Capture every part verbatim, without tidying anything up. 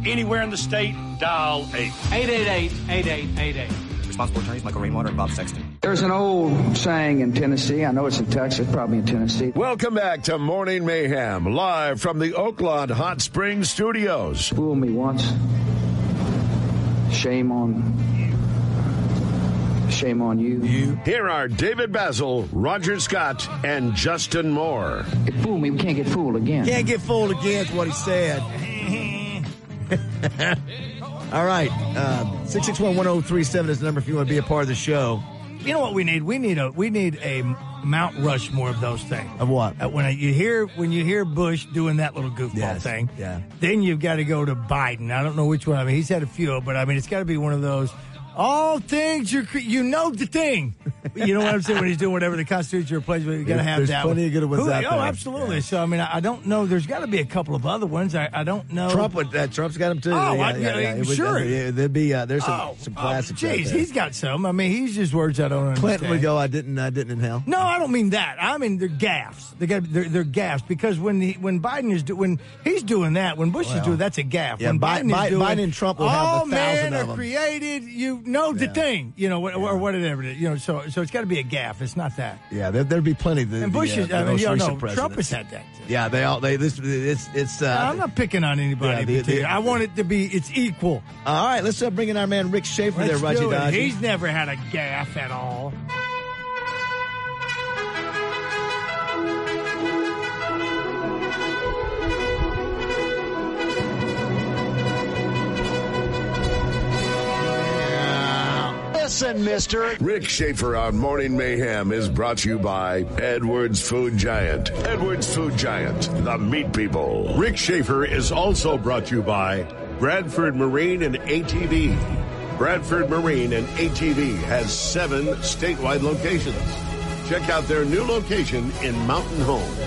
anywhere in the state, dial eight. eight eight eight, eight eight eight eight. Responsible attorneys Michael Rainwater and Bob Sexton. There's an old saying in Tennessee. I know it's in Texas, probably in Tennessee. Welcome back to Morning Mayhem, live from the Oakland Hot Springs studios. Fool me once. Shame on Shame on you. You. Here are David Basil, Roger Scott, and Justin Moore. It fooled me. We can't get fooled again. Can't get fooled again is what he said. All right. Uh, six six one, one oh three seven is the number if you want to be a part of the show. You know what we need? We need a we need a Mount Rushmore of those things. Of what? Uh, when you hear when you hear Bush doing that little goofball yes. thing, yeah. Then you've got to go to Biden. I don't know which one. I mean, he's had a few, but I mean, it's got to be one of those. All things you're, you know the thing. You know what I'm saying? When he's doing whatever the Constitution or pledge, you got to have There's that. There's plenty one. of good ones Who, out oh, there. absolutely. Yeah. So I mean, I, I don't know. There's got to be a couple of other ones. I, I don't know. Trump would. Uh, Trump's got them too. Oh, yeah, I, yeah, yeah. yeah, sure. Would, uh, there'd be uh, there's some, oh, some classics. Oh, geez, he's got some. I mean, he's just words I don't understand. Clinton would go. I didn't. I didn't inhale. No, I don't mean that. I mean they're gaffes. They got they're, they're gaffes because when he, when Biden is do, when he's doing that, when Bush well, is doing that's a gaff. Yeah, when Biden, Biden, is doing, Biden and Trump will have all a thousand men of are them. created. You know the Yeah. thing. You know, or, Yeah. or whatever it is. You know, so so it's got to be a gaff. It's not that. Yeah, there, there'd be plenty. The, And Bush the, uh, is. the I mean, most you know, recent no, presidents. Trump has had that. Too. Yeah, they all. They this. It's. It's. Uh, I'm not picking on anybody. Yeah, the- in particular. the- I want it to be. It's equal. all right, let's uh, bring in our man Rick Schaefer Let's there, Raji do it. Dodgy. He's never had a gaff at all. Listen, mister. Rick Schaefer on Morning Mayhem is brought to you by Edwards Food Giant. Edwards Food Giant, the meat people. Rick Schaefer is also brought to you by Bradford Marine and A T V. Bradford Marine and A T V has seven statewide locations. Check out their new location in Mountain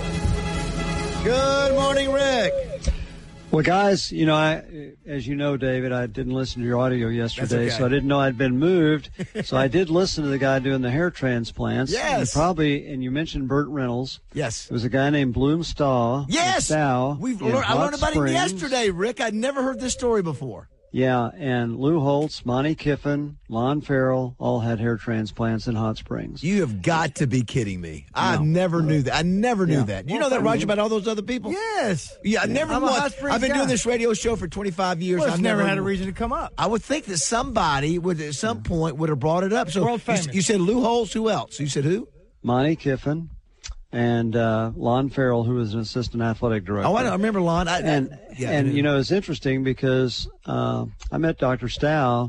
Home. Good morning, Rick. Well, guys, you know, I, as you know, David, I didn't listen to your audio yesterday, okay. so I didn't know I'd been moved. So I did listen to the guy doing the hair transplants. Yes. You probably, and you mentioned Burt Reynolds. Yes. It was a guy named Bloom Staw. Yes. Stow We've in learned, I Hot learned about Springs. him yesterday, Rick. I'd never heard this story before. Yeah, and Lou Holtz, Monty Kiffin, Lon Farrell all had hair transplants in Hot Springs. You have got to be kidding me. I No. never knew that. I never knew Yeah. that. You Well, know that, I Roger, mean- about all those other people? Yes. Yeah, I never I'm a Hot once. Springs I've been guy. doing this radio show for twenty-five years. Well, it's I've never had a reason to come up. I would think that somebody would at some point would have brought it up. So World you, famous. you said Lou Holtz. Who else? You said who? Monty Kiffin and uh, Lon Farrell, who was an assistant athletic director. Oh, I, know, I remember Lon. I, And, I, yeah, and I you know, it's interesting because uh, I met Doctor Stow.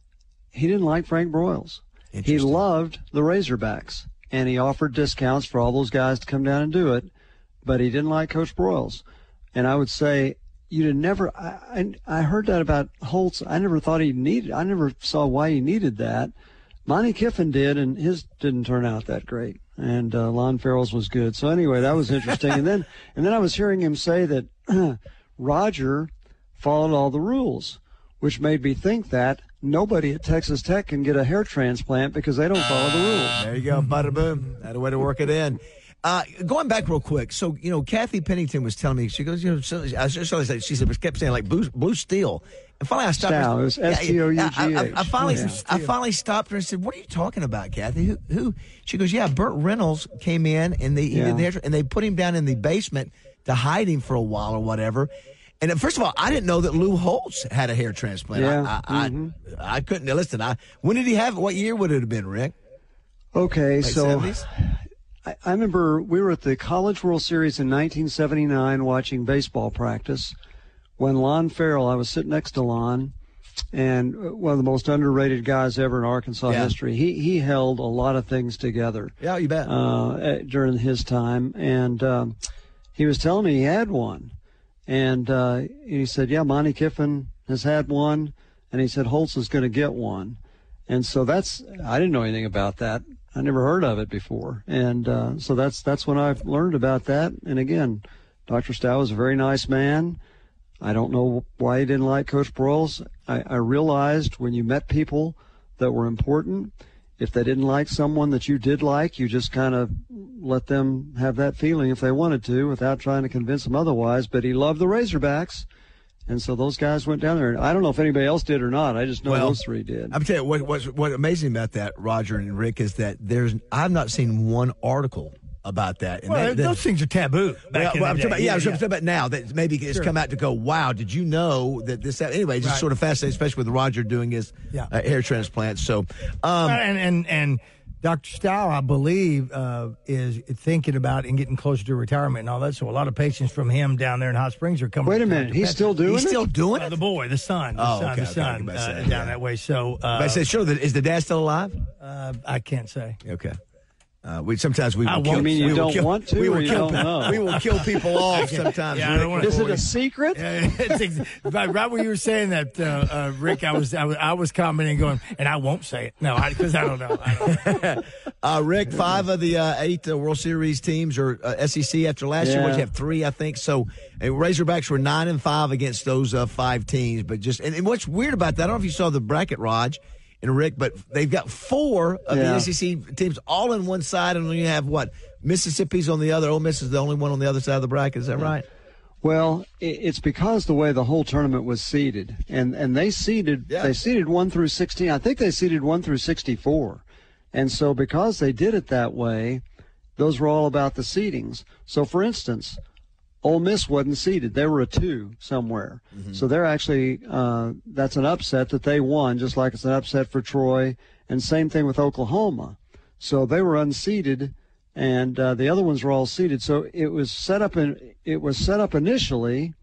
He didn't like Frank Broyles. He Interesting. loved the Razorbacks, and he offered discounts for all those guys to come down and do it, but he didn't like Coach Broyles. And I would say, you'd never, I, I, I heard that about Holtz. I never thought he needed, I never saw why he needed that. Monty Kiffin did, and his didn't turn out that great. And uh, Lon Farrell's was good. So anyway, that was interesting. and then, and then I was hearing him say that Roger followed all the rules, which made me think that nobody at Texas Tech can get a hair transplant because they don't follow the rules. There you go, bada boom. That a way to work it in. Uh, going back real quick, so you know, Kathy Pennington was telling me. She goes, you know, so, I was just she said, kept saying like blue, blue steel, and finally I stopped. Stow, her. it was S T O U G H. I, I, I finally, Yeah. I finally stopped her and said, "What are you talking about, Kathy? Who?" who? She goes, "Yeah, Burt Reynolds came in and they Yeah. did the hair, and they put him down in the basement to hide him for a while or whatever." And then, first of all, I didn't know that Lou Holtz had a hair transplant. Yeah. I, I, Mm-hmm. I, I couldn't listen. I when did he have it? What year would it have been, Rick? Okay, Late so seventies? I, I remember we were at the College World Series in nineteen seventy-nine watching baseball practice when Lon Farrell, I was sitting next to Lon, and one of the most underrated guys ever in Arkansas Yeah. history. He he held a lot of things together. Yeah, you bet. Uh, during his time, and um, he was telling me he had one, and uh, he said, "Yeah, Monty Kiffin has had one," and he said Holtz is going to get one, and so that's I didn't know anything about that. I never heard of it before, and uh, so that's that's when I've learned about that. And again, Doctor Stow is a very nice man. I don't know why he didn't like Coach Broyles. I, I realized when you met people that were important, if they didn't like someone that you did like, you just kind of let them have that feeling if they wanted to without trying to convince them otherwise. But he loved the Razorbacks, And so those guys went down there. And I don't know if anybody else did or not. I just know Well, those three did. I'm telling you what, what's what amazing about that, Roger and Rick, is that there's I've not seen one article about that. And Well, that, that, those things are taboo. well, Back in well, I'm the talking about, day. yeah, I was talking about now that maybe it's Sure. come out to go, wow, did you know that this, anyway, it's just Right. sort of fascinating, especially with Roger doing his Yeah. uh, hair transplant. So, um, and and and Doctor Stow, I believe, uh, is thinking about and getting closer to retirement and all that. So a lot of patients from him down there in Hot Springs are coming. Wait a to minute, Doctor he's Petra. still doing he's it? still doing Uh, it? the boy, the son, the Oh, son, okay, the okay, son, I was about to uh, say, down yeah. that way. So uh, I said, sure, is the dad still alive? uh, I can't say. Okay. Uh, we sometimes we will I kill. won't- I mean, you we will don't kill, want to we will or you kill, don't know? We will kill people off sometimes. Yeah, I don't wanna- Is it a secret? Yeah, it's ex- right, right when you were saying that, uh, uh, Rick, I was, I was I was commenting, going, and I won't say it. No, because I, I don't know. I don't know. uh, Rick, five of the uh, eight uh, World Series teams are uh, S E C after last year. Yeah. What you have three, I think. So uh, Razorbacks were nine and five against those uh, five teams. But just and, and what's weird about that? I don't know if you saw the bracket, Raj and Rick, but they've got four of the Yeah. S E C teams all on one side, and then you have what Mississippi's on the other. Ole Miss is the only one on the other side of the bracket. Is that right? Well, i- it's because the way the whole tournament was seeded, and and they seeded Yeah. they seeded one through sixteen. I think they seeded one through sixty-four, and so because they did it that way, those were all about the seedings. So, for instance, Ole Miss wasn't seeded; they were a two somewhere. So they're actually uh, that's an upset that they won, just like it's an upset for Troy, and same thing with Oklahoma. So they were unseeded, and uh, the other ones were all seeded. So it was set up in it was set up initially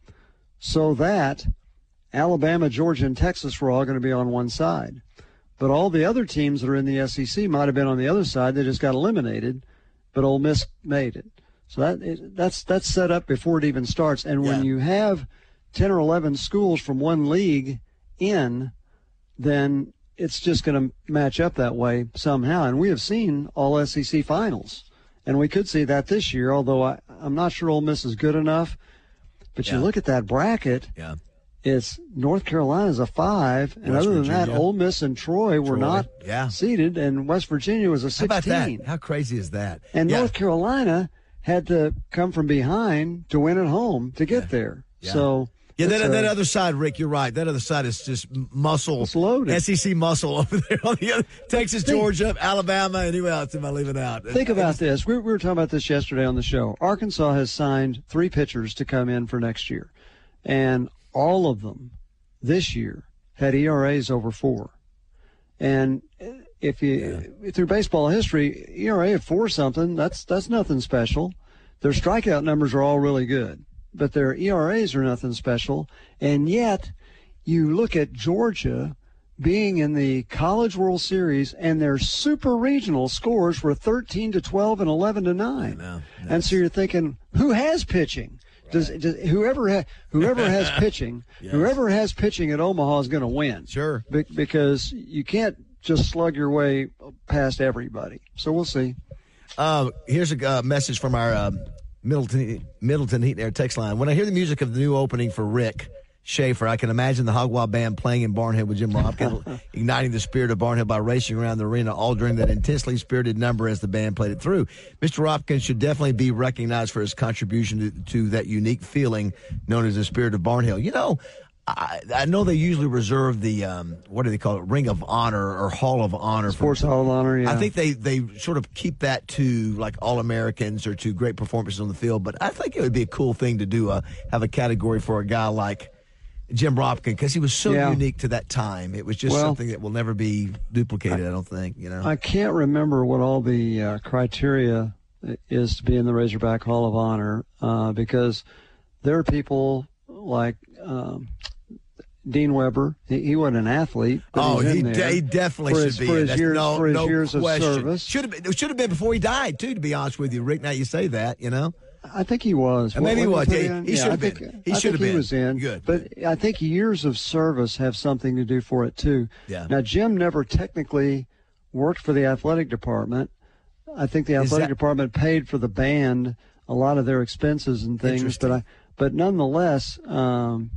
so that Alabama, Georgia, and Texas were all going to be on one side, but all the other teams that are in the S E C might have been on the other side. They just got eliminated, but Ole Miss made it. So that is, that's that's set up before it even starts. And when Yeah. you have ten or eleven schools from one league in, then it's just going to match up that way somehow. And we have seen all S E C finals. And we could see that this year, although I, I'm not sure Ole Miss is good enough. But Yeah. you look at that bracket, Yeah. it's North Carolina's a five, and West other than that, Virginia. Ole Miss and Troy were Troy, not yeah. seeded, and West Virginia was a How about sixteen. that? How crazy is that? And Yeah. North Carolina had to come from behind to win at home to get there. Yeah. So Yeah, it's that, a- that other side, Rick, you're right. That other side is just muscle. It's loaded. S E C muscle over there on the other. Texas, Think- Georgia, Alabama, anywhere else am I leaving out? Think about this. We, we were talking about this yesterday on the show. Arkansas has signed three pitchers to come in for next year, and all of them this year had E R As over four. And if you through baseball history, E R A of four something, that's that's nothing special. Their strikeout numbers are all really good, but their E R As are nothing special. And yet, you look at Georgia being in the College World Series, and their super regional scores were thirteen to twelve and eleven to nine. know. And so you're thinking, who has pitching? Does, does whoever ha, whoever has pitching, whoever has pitching at Omaha is going to win. Sure. Be, because you can't just slug your way past everybody. So we'll see. Uh, here's a uh, message from our um, Middleton Middleton Heat and Air text line. When I hear the music of the new opening for Rick Schaefer, I can imagine the Hog Wild Band playing in Barnhill with Jim Robkin, igniting the spirit of Barnhill by racing around the arena all during that intensely spirited number as the band played it through. Mister Robkin should definitely be recognized for his contribution to, to that unique feeling known as the spirit of Barnhill. You know, I, I know they usually reserve the, um, what do they call it, Ring of Honor or Hall of Honor. Sports for, Hall of Honor, yeah. I think they, they sort of keep that to like All-Americans or to great performances on the field, but I think it would be a cool thing to do, a, have a category for a guy like Jim Robkin, because he was so Yeah. unique to that time. It was just Well, something that will never be duplicated, I don't think, you know. I can't remember what all the uh, criteria is to be in the Razorback Hall of Honor uh, because there are people like um, Dean Weber. He, he wasn't an athlete. But Oh, he's he, in de- there he definitely for should his, be. for in. his That's years, no, for his no years of question. service. Should have been, it should have been before he died, too, to be honest with you, Rick. Now you say that, you know. I think he was. And maybe he What- was. what did Yeah, put he in? should Yeah, have I been. think- He I should think have He been. was in. Good. But I think years of service have something to do for it too. Yeah. Now Jim never technically worked for the athletic department. I think the athletic that- department paid for the band a lot of their expenses and things. Interesting. But I, but nonetheless, um,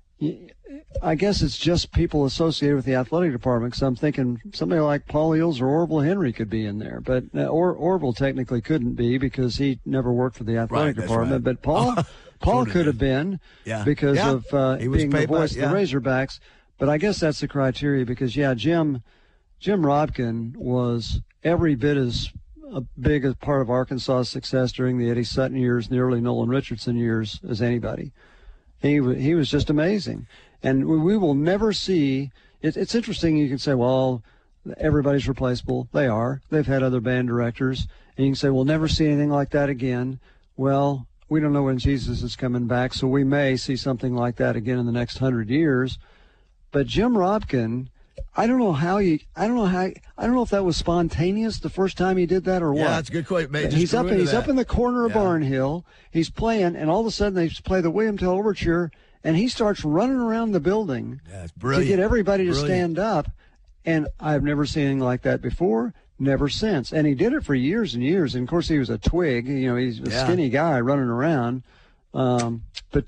y- I guess it's just people associated with the athletic department. Because I'm thinking somebody like Paul Eels or Orville Henry could be in there, but uh, or Orville technically couldn't be because he never worked for the athletic Right, that's department. right. But Paul, Paul sort of could did. have been Yeah. because Yeah. of uh, He was being the paid by- voice yeah. of the Razorbacks. But I guess that's the criteria because, yeah, Jim Jim Robkin was every bit as a big a part of Arkansas's success during the Eddie Sutton years and the early Nolan Richardson years as anybody. He w- he was just amazing. And we, we will never see it, – it's interesting you can say, well, everybody's replaceable. They are. They've had other band directors. And you can say, we'll never see anything like that again. Well, we don't know when Jesus is coming back, so we may see something like that again in the next hundred years. But Jim Robkin, I don't know how you. I don't know how. I don't know if that was spontaneous the first time he did that or what. Yeah, that's a good question. Mate, He's up. He's up in the corner of Yeah. Barnhill. He's playing, and all of a sudden they play the William Tell Overture, and he starts running around the building Yeah, it's to brilliant. get everybody to Brilliant. stand up. And I've never seen anything like that before. Never since. And he did it for years and years. And of course, he was a twig. You know, he's a Yeah. skinny guy running around. Um, but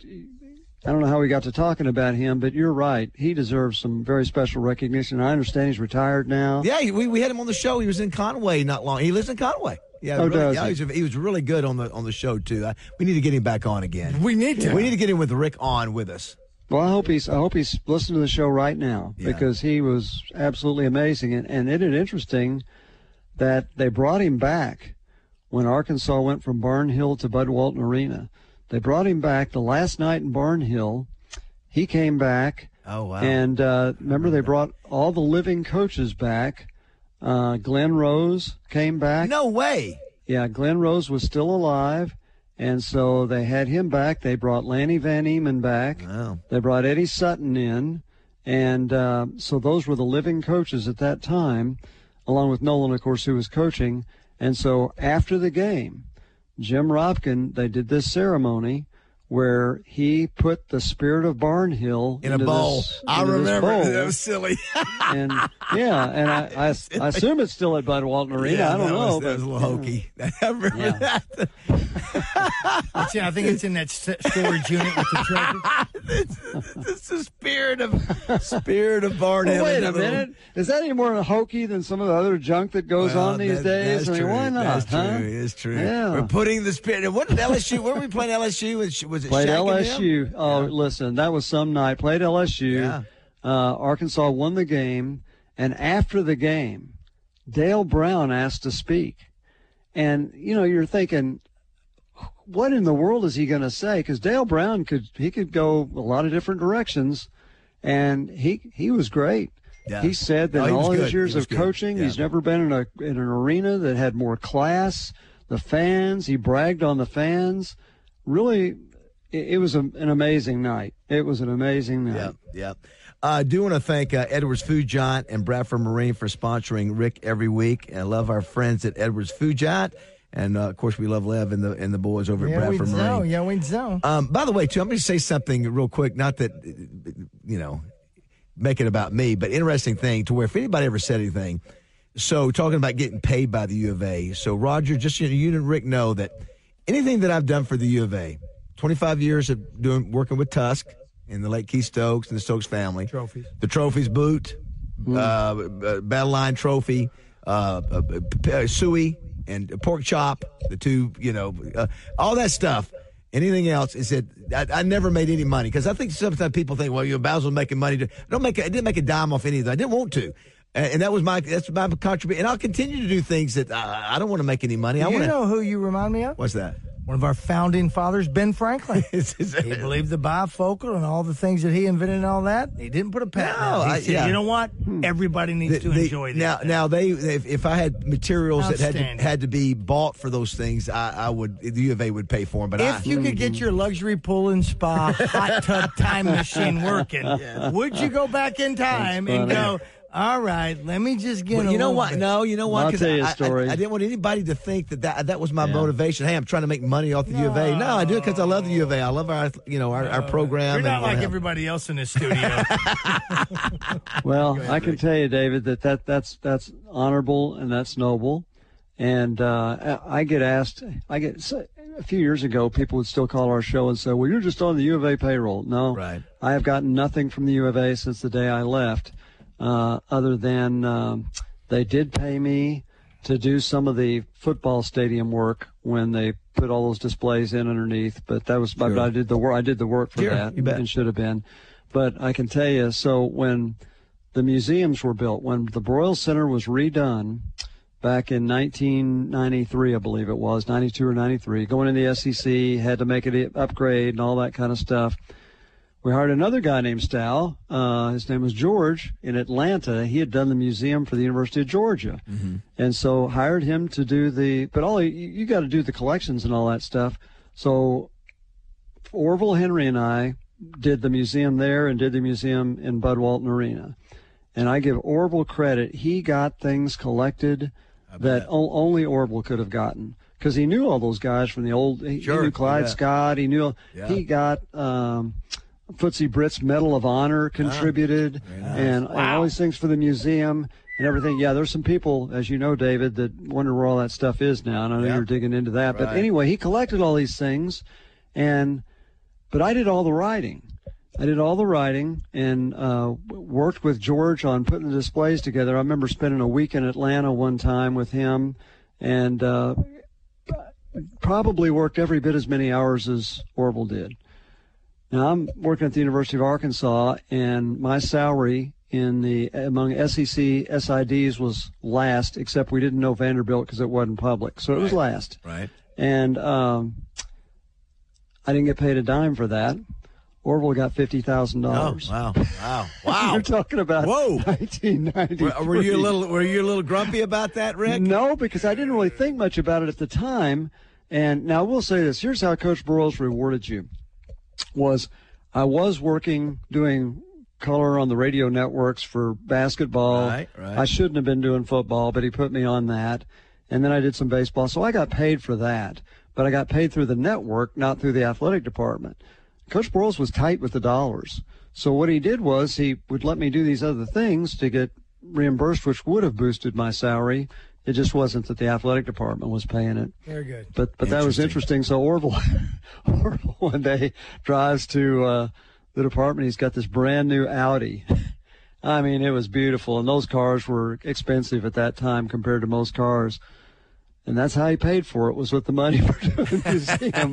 I don't know how we got to talking about him, but you're right. He deserves some very special recognition. I understand he's retired now. Yeah, we, we had him on the show. He was in Conway not long. He lives in Conway. Yeah, Oh, really, does yeah, he? he? Was, he was really good on the on the show too. I, we need to get him back on again. We need to. We need to get him with Rick on with us. Well, I hope he's I hope he's listening to the show right now Yeah. because he was absolutely amazing. And, and isn't it interesting that they brought him back when Arkansas went from Barnhill to Bud Walton Arena. They brought him back the last night in Barnhill. He came back. Oh, wow. And uh, remember, they brought all the living coaches back. Uh, Glenn Rose came back. No way. Yeah, Glenn Rose was still alive. And so they had him back. They brought Lanny Van Eman back. Wow. They brought Eddie Sutton in. And uh, so those were the living coaches at that time, along with Nolan, of course, who was coaching. And so after the game, Jim Robkin, they did this ceremony where he put the Spirit of Barnhill In a into bowl. this- I into this remember. bowl. That was silly. And yeah, and I, I, I assume it's still at Bud Walton Arena. Yeah, I don't that know. Was, that was a little hokey. I remember Yeah. that. It's in- I think it's in that s- storage unit with the trophy. It's, it's the spirit of spirit of Barnhill. Well, wait a That little- minute. Is that any more hokey than some of the other junk that goes Well, on these that- days? That's I mean, true. why not? That's huh? true. It's true. Yeah. We're putting the spirit. And what did L S U? Where were we playing L S U? Was, was it Played Shaq L and S them? U. Oh, listen, that was some night. Played L S U. Yeah. Uh, Arkansas won the game, and after the game, Dale Brown asked to speak. And, you know, you're thinking, what in the world is he going to say? Because Dale Brown could he could go a lot of different directions, and he he was great. Yeah. He said that Oh, he in was all good. his years He was of good. coaching, Yeah. he's never been in a in an arena that had more class. The fans, he bragged on the fans. Really, it, it was a, an amazing night. It was an amazing night. Yeah, yeah. I uh, do want to thank uh, Edwards Food Giant and Bradford Marine for sponsoring Rick every week. And I love our friends at Edwards Food Giant. And, uh, of course, we love Lev and the and the boys over at Yeah, we Bradford know. Marine. Yeah, we know. Um, by the way, too, I'm going to say something real quick. Not that, you know, make it about me, but interesting thing to where if anybody ever said anything. So talking about getting paid by the U of A. So, Roger, just you, know, you and Rick know that anything that I've done for the U of A, twenty-five years of doing working with Tusk and the late Keith Stokes and the Stokes family. Trophies. The trophies boot, uh, uh, Battle Line trophy, uh, uh, uh, suey and pork chop, the two, you know, uh, all that stuff. Anything else is that I, I never made any money because I think sometimes people think, well, you know, Basil's making money. To, I don't make. A, I didn't make a dime off any of that. I didn't want to, and, and that was my that's my contribution. And I'll continue to do things that uh, I don't want to make any money. I You want to. know who you remind me of? What's that? One of our founding fathers, Ben Franklin. Is- is that- He believed the bifocal and all the things that he invented and all that. He didn't put a patent No, on it. He I- said, yeah. you know what? Everybody needs The- to the- enjoy this. now, now they if, if I had materials that had to, Outstanding. had to be bought for those things, I, I would the U of A would pay for them. But I, If you could get your luxury pool and spa hot tub time machine working, would you go back in time and go, all right, let me just get Well, a you know little what? bit. No, you know what? I'll 'Cause tell you a I, I- story. I, I didn't want anybody to think that that, that was my motivation. Hey, I'm trying to make money off the U of A. No, I do it because I love the U of A. I love our, you know, our, our program. You're not and, like uh, everybody else in this studio. Well, I can tell you, David, that, that that's that's honorable and that's noble. And uh, I get asked, I get so, a few years ago, people would still call our show and say, "Well, you're just on the U of A payroll." No, Right. I have gotten nothing from the U of A since the day I left, uh, other than um, they did pay me to do some of the football stadium work when they put all those displays in underneath. But that was sure. I did the work. I did the work for sure, that, you bet. and should have been. But I can tell you, so when the museums were built, when the Broyles Center was redone back in nineteen ninety-three, I believe it was, ninety-two or ninety-three, going in the S E C, had to make it upgrade and all that kind of stuff. We hired another guy named Stal. Uh, his name was George in Atlanta. He had done the museum for the University of Georgia. Mm-hmm. And so hired him to do the, but all you, you got to do the collections and all that stuff. So Orville Henry and I did the museum there and did the museum in Bud Walton Arena. And I give Orville credit. He got things collected that o- only Orville could have gotten. Because he knew all those guys from the old, he, sure, he knew Clyde yeah. Scott. He knew, yeah. he got, um, Footsie Britt's Medal of Honor contributed, oh, nice. and, wow. and all these things for the museum and everything. Yeah, there's some people, as you know, David, that wonder where all that stuff is now, and I know yep. you're digging into that. Right. But anyway, he collected all these things, and but I did all the writing. I did all the writing and uh, worked with George on putting the displays together. I remember spending a week in Atlanta one time with him, and uh, probably worked every bit as many hours as Orville did. Now, I'm working at the University of Arkansas, and my salary in the among S E C S I Ds was last, except we didn't know Vanderbilt because it wasn't public. So it was right. last. Right. And um, I didn't get paid a dime for that. Orville got fifty thousand dollars. Oh, wow. Wow. Wow. You're talking about Whoa. nineteen ninety-three. Were, were you a little were you a little grumpy about that, Rick? No, because I didn't really think much about it at the time. And now I will say this. Here's how Coach Broyles rewarded you. Was I was working doing color on the radio networks for basketball. Right, right. I shouldn't have been doing football, but he put me on that. And then I did some baseball. So I got paid for that. But I got paid through the network, not through the athletic department. Coach Broyles was tight with the dollars. So what he did was he would let me do these other things to get reimbursed, which would have boosted my salary. It just wasn't that the athletic department was paying it. Very good. But but that was interesting. So Orville, Orville one day drives to uh, the department. He's got this brand new Audi. I mean, it was beautiful. And those cars were expensive at that time compared to most cars. And that's how he paid for it, was with the money for doing the museum.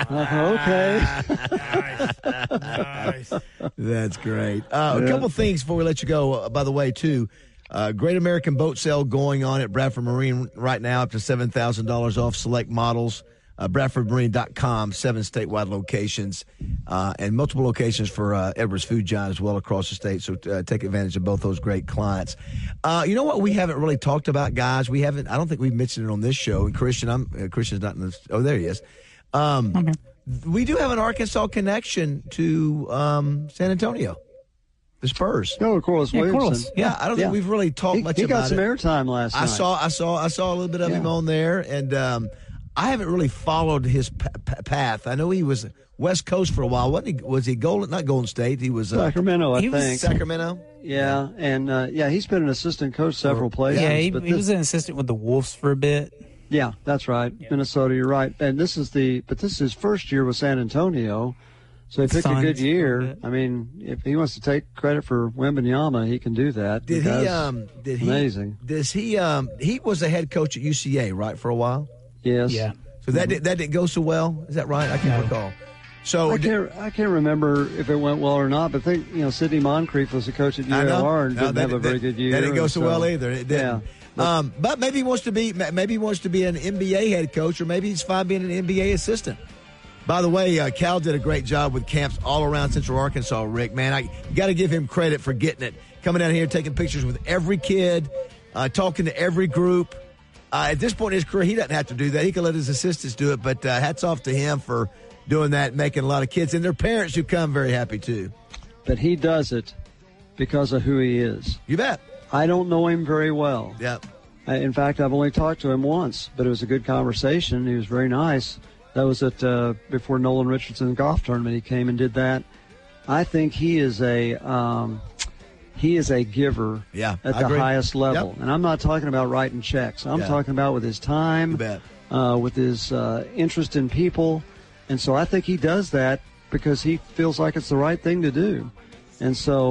uh, okay. Nice. Nice. That's great. Uh, yeah. A couple things before we let you go, uh, by the way, too. Uh, Great American Boat Sale going on at Bradford Marine right now, up to seven thousand dollars off select models. Uh, Bradford Marine dot com, seven statewide locations, uh, and multiple locations for uh, Edwards Food Giant as well across the state. So uh, take advantage of both those great clients. Uh, you know what we haven't really talked about, guys? We haven't. I don't think we've mentioned it on this show. And Christian, I'm uh, Christian's not in this. Oh, there he is. Um, okay. We do have an Arkansas connection to um, San Antonio. The Spurs. No, Corliss yeah, Williamson. Yeah, I don't yeah. think we've really talked he, much he about it. He got some airtime last I night. saw, I saw, I saw a little bit of yeah. him on there, and um, I haven't really followed his p- p- path. I know he was West Coast for a while, wasn't he? Was he Golden? Not Golden State. He was uh, Sacramento, I he think. Was Sacramento. Yeah, and uh, yeah, he's been an assistant coach several places. Yeah, he, but he this, was an assistant with the Wolves for a bit. Yeah, that's right, yeah. Minnesota. You're right, and this is the, but this is his first year with San Antonio. So he picked Science a good year. I mean, if he wants to take credit for Wembanyama, he can do that. Did he? Um, did he? Amazing. Does he? Um, he was the head coach at U C A, right, for a while. Yes. Yeah. So that did, that didn't go so well. Is that right? I can't recall. So I can't. I can't remember if it went well or not. But think you know, Sidney Moncrief was the coach at U L R and no, didn't that, have a very that, good year. That didn't go so, so well either. It didn't. Yeah. But, um, but maybe he wants to be. Maybe he wants to be an N B A head coach, or maybe he's fine being an N B A assistant. By the way, uh, Cal did a great job with camps all around Central Arkansas, Rick. Man, I got to give him credit for getting it. Coming down here, taking pictures with every kid, uh, talking to every group. Uh, at this point in his career, he doesn't have to do that. He can let his assistants do it, but uh, hats off to him for doing that, making a lot of kids and their parents who come very happy, too. But he does it because of who he is. You bet. I don't know him very well. Yep. I, in fact, I've only talked to him once, but it was a good conversation. He was very nice. That was at uh, before Nolan Richardson golf tournament. He came and did that. I think he is a um, he is a giver yeah, at I the agree. highest level. Yep. And I'm not talking about writing checks. I'm yeah. talking about with his time, uh, with his uh, interest in people. And so I think he does that because he feels like it's the right thing to do. And so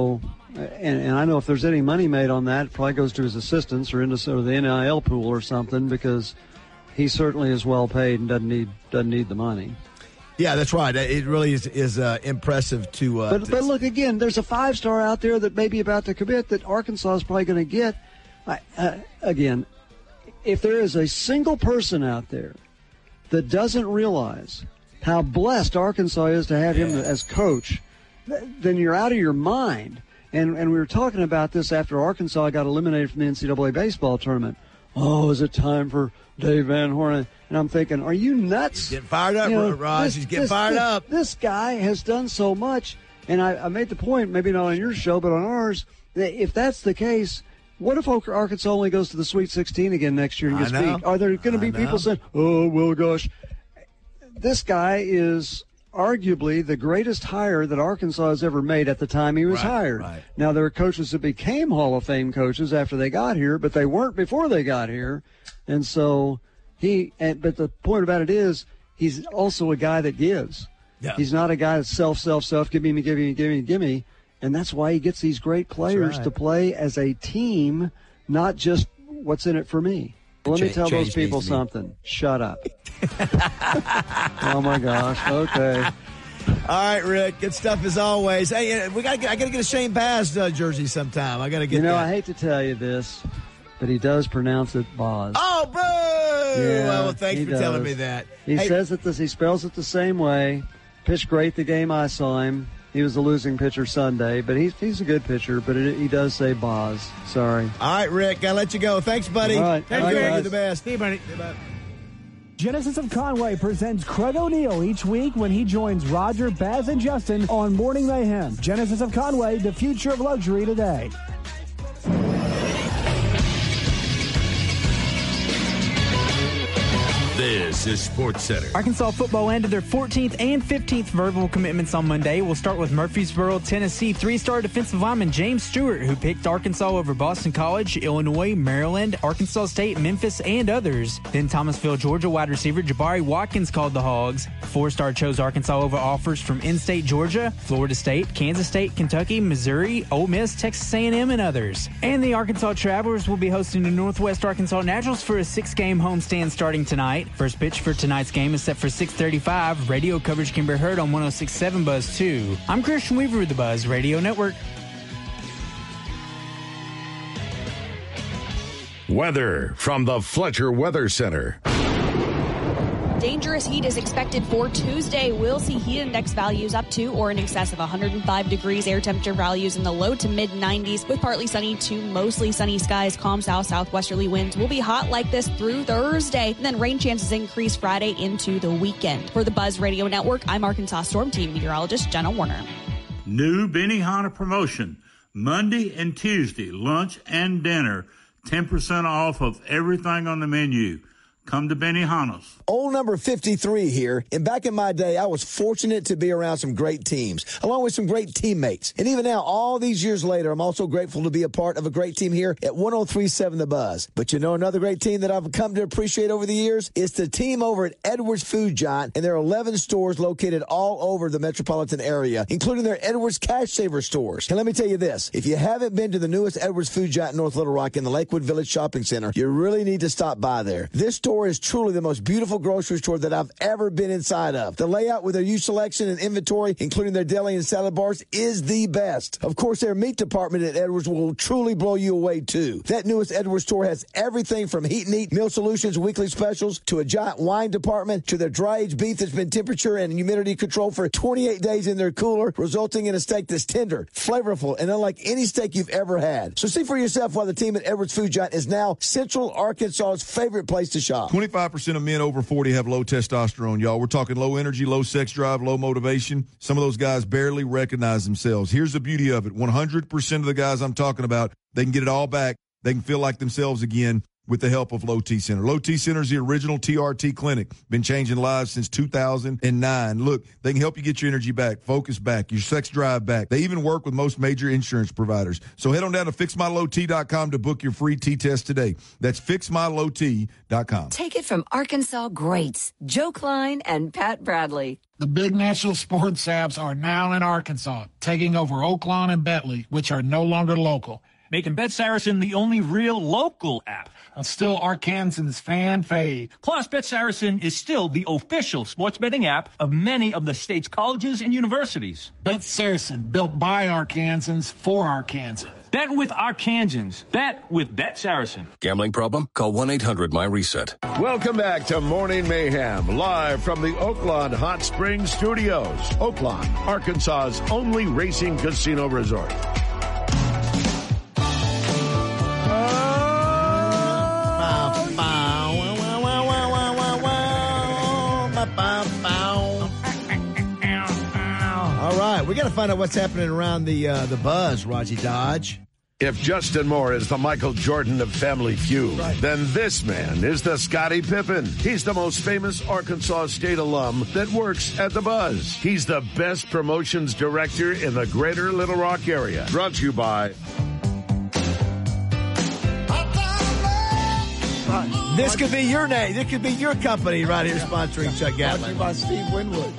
and, and I know if there's any money made on that, it probably goes to his assistants or into sort of the N I L pool or something, because he certainly is well paid and doesn't need doesn't need the money. Yeah, that's right. It really is is uh, impressive to. Uh, but to, but look again, there's a five star out there that may be about to commit that Arkansas is probably going to get. I, uh, again, if there is a single person out there that doesn't realize how blessed Arkansas is to have him yeah. as coach, then you're out of your mind. And and we were talking about this after Arkansas got eliminated from the N C double A baseball tournament. Oh, is it time for Dave Van Horn? And I'm thinking, are you nuts? He's getting fired up, you know, Raj. This, He's getting this, fired this, up. This guy has done so much. And I, I made the point, maybe not on your show, but on ours, that if that's the case, what if Arkansas only goes to the Sweet sixteen again next year and gets beat? Are there going to be people saying, oh, well, gosh, this guy is arguably the greatest hire that Arkansas has ever made at the time he was right, hired. Right. Now, there are coaches that became Hall of Fame coaches after they got here, but they weren't before they got here. And so he, and, but the point about it is, he's also a guy that gives. Yeah. He's not a guy that's self, self, self, give me, give me, give me, give me. And that's why he gets these great players right. to play as a team, not just what's in it for me. Let me Ch- tell those people something. Shut up. Oh, my gosh. Okay. All right, Rick. Good stuff as always. Hey, we got. I got to get a Shane Baz uh, jersey sometime. I got to get. You know, that. I hate to tell you this, but he does pronounce it Boz. Oh, boo! Yeah, well, thanks for does. telling me that. He hey, says it. This, he spells it the same way. Pitched great the game I saw him. He was a losing pitcher Sunday, but he's he's a good pitcher. But it, he does say Boz. Sorry. All right, Rick. Gotta let you go. Thanks, buddy. All right. Thank All you. right, You're the best. See you, buddy. See you, buddy. Genesis of Conway presents Craig O'Neill each week when he joins Roger, Baz, and Justin on Morning Mayhem. Genesis of Conway, the future of luxury today. This is Sports Center. Arkansas football ended their fourteenth and fifteenth verbal commitments on Monday. We'll start with Murfreesboro, Tennessee three-star defensive lineman James Stewart, who picked Arkansas over Boston College, Illinois, Maryland, Arkansas State, Memphis, and others. Then Thomasville, Georgia wide receiver Jabari Watkins called the Hogs. Four-star chose Arkansas over offers from in-state Georgia, Florida State, Kansas State, Kentucky, Missouri, Ole Miss, Texas A and M, and others. And the Arkansas Travelers will be hosting the Northwest Arkansas Naturals for a six-game homestand starting tonight. First pitch for tonight's game is set for six thirty-five. Radio coverage can be heard on one oh six point seven Buzz two. I'm Christian Weaver with the Buzz Radio Network. Weather from the Fletcher Weather Center. Dangerous heat is expected for Tuesday. We'll see heat index values up to or in excess of one hundred five degrees. Air temperature values in the low to mid nineties with partly sunny to mostly sunny skies. Calm south southwesterly winds will be hot like this through Thursday. And then rain chances increase Friday into the weekend. For the Buzz Radio Network, I'm Arkansas Storm Team meteorologist Jenna Warner. New Benihana promotion. Monday and Tuesday, lunch and dinner. ten percent off of everything on the menu. Come to Benihana's. Old number fifty-three here, and back in my day, I was fortunate to be around some great teams, along with some great teammates. And even now, all these years later, I'm also grateful to be a part of a great team here at one oh three point seven The Buzz. But you know another great team that I've come to appreciate over the years? It's the team over at Edwards Food Giant, and there are eleven stores located all over the metropolitan area, including their Edwards Cash Saver stores. And let me tell you this, if you haven't been to the newest Edwards Food Giant in North Little Rock in the Lakewood Village Shopping Center, you really need to stop by there. This store is truly the most beautiful grocery store that I've ever been inside of. The layout with their huge selection and inventory, including their deli and salad bars, is the best. Of course, their meat department at Edwards will truly blow you away, too. That newest Edwards store has everything from heat and eat, meal solutions, weekly specials, to a giant wine department, to their dry-aged beef that's been temperature and humidity controlled for twenty-eight days in their cooler, resulting in a steak that's tender, flavorful, and unlike any steak you've ever had. So see for yourself why the team at Edwards Food Giant is now Central Arkansas's favorite place to shop. twenty-five percent of men over forty have low testosterone, y'all. We're talking low energy, low sex drive, low motivation. Some of those guys barely recognize themselves. Here's the beauty of it. one hundred percent of the guys I'm talking about, they can get it all back. They can feel like themselves again. with the help of Low T Center. Low T Center is the original T R T clinic. Been changing lives since two thousand nine. Look, they can help you get your energy back, focus back, your sex drive back. They even work with most major insurance providers. So head on down to fix my low t dot com to book your free T-test today. That's fix my low t dot com. Take it from Arkansas greats, Joe Klein and Pat Bradley. The big national sports apps are now in Arkansas, taking over Oaklawn and Bentley, which are no longer local, making Bet Saracen the only real local app. And still Arkansans fan fave. Plus, Bet Saracen is still the official sports betting app of many of the state's colleges and universities. Bet Saracen, built by Arkansans for Arkansans. Bet with Arkansans. Bet with Bet Saracen. Gambling problem? Call one eight hundred my reset. Welcome back to Morning Mayhem, live from the Oaklawn Hot Springs Studios. Oaklawn, Arkansas's only racing casino resort. All right, we got to find out what's happening around the uh, the buzz, Raji Dodge. If Justin Moore is the Michael Jordan of Family Feud, right, then this man is the Scottie Pippen. He's the most famous Arkansas State alum that works at the Buzz. He's the best promotions director in the greater Little Rock area. Brought to you by... This could be your name. This could be your company right here sponsoring Chuck Gatlin. Brought to you by Steve Winwood.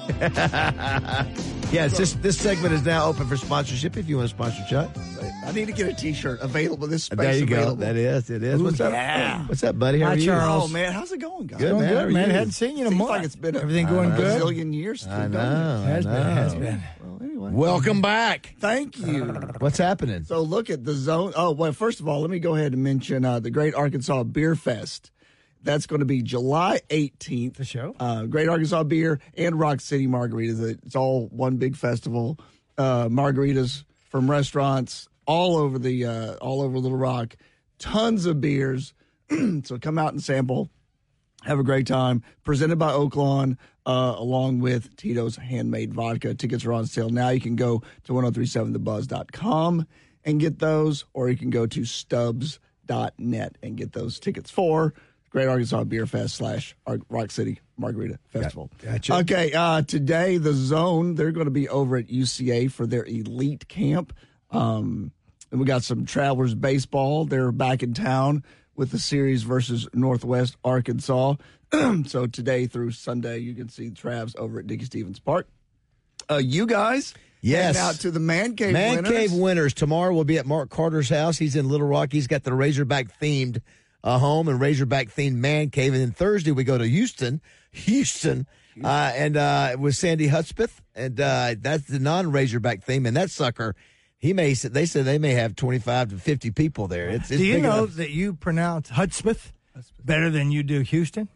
Yes, this this segment is now open for sponsorship if you want to sponsor Chuck. I need to get a T-shirt available. This space there you available. go. That is, it is. Ooh, What's yeah. up? What's up, buddy? How Hi, are you? Charles. Oh, man. How's it going, guys? Good, going man. good, How are man. you? Hadn't seen you in a Seems month. like it's been a, Everything going a good? zillion years. I know. Has I been. know. Has been. Well, anyway. Welcome back. Thank you. What's happening? So look at the zone. Oh, well, first of all, let me go ahead and mention uh, the Great Arkansas Beer Fest. That's going to be July eighteenth. The show? Uh, Great Arkansas Beer and Rock City Margaritas. It's all one big festival. Uh, margaritas from restaurants all over the uh, all over Little Rock. Tons of beers. So come out and sample. Have a great time. Presented by Oaklawn, uh, along with Tito's Handmade Vodka. Tickets are on sale now. You can go to ten thirty-seven the buzz dot com and get those, or you can go to stubbs dot net and get those tickets for Great Arkansas Beer Fest slash Rock City Margarita Festival. Gotcha. Okay, uh, today, the Zone, they're going to be over at U C A for their elite camp. Um, and we got some Travelers baseball. They're back in town with the series versus Northwest Arkansas. So today through Sunday, you can see the Travs over at Dickie Stevens Park. Uh, you guys, yes, heading out to the Man Cave Man winners. Cave winners. Tomorrow we'll be at Mark Carter's house. He's in Little Rock. He's got the Razorback themed uh, home and Razorback themed Man Cave. And then Thursday we go to Houston, Houston, uh, and uh, with Sandy Hudspeth, and uh, that's the non-Razorback theme. And that sucker, he may they said they may have twenty-five to fifty people there. It's, it's do you big know enough. that you pronounce Hudspeth better than you do Houston?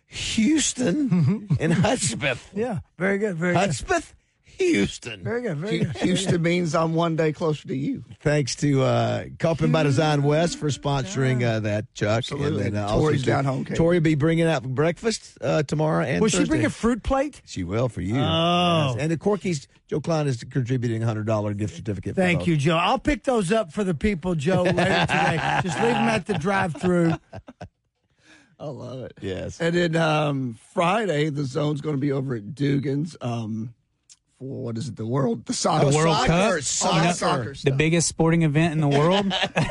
Houston and Hudspeth. Yeah, very good, very good. Hudspeth, Houston. Very good, very good. Houston means I'm one day closer to you. Thanks to uh, Coffin by Design West for sponsoring uh, that, Chuck. Absolutely. And then, uh, Tori's also down home cake. Tori will be bringing out breakfast uh, tomorrow and Will Thursday. she bring a fruit plate? She will for you. Oh. Yes. And the Corky's, Joe Klein is contributing a one hundred dollars gift certificate. For Thank both. you, Joe. I'll pick those up for the people, Joe, later today. Just leave them at the drive-thru. I love it. Yes. And then um, Friday, the Zone's going to be over at Dugan's um, for, what is it, the World, the soccer. The World soccer, Cup? Soccer, soccer, soccer The stuff. biggest sporting event in the world.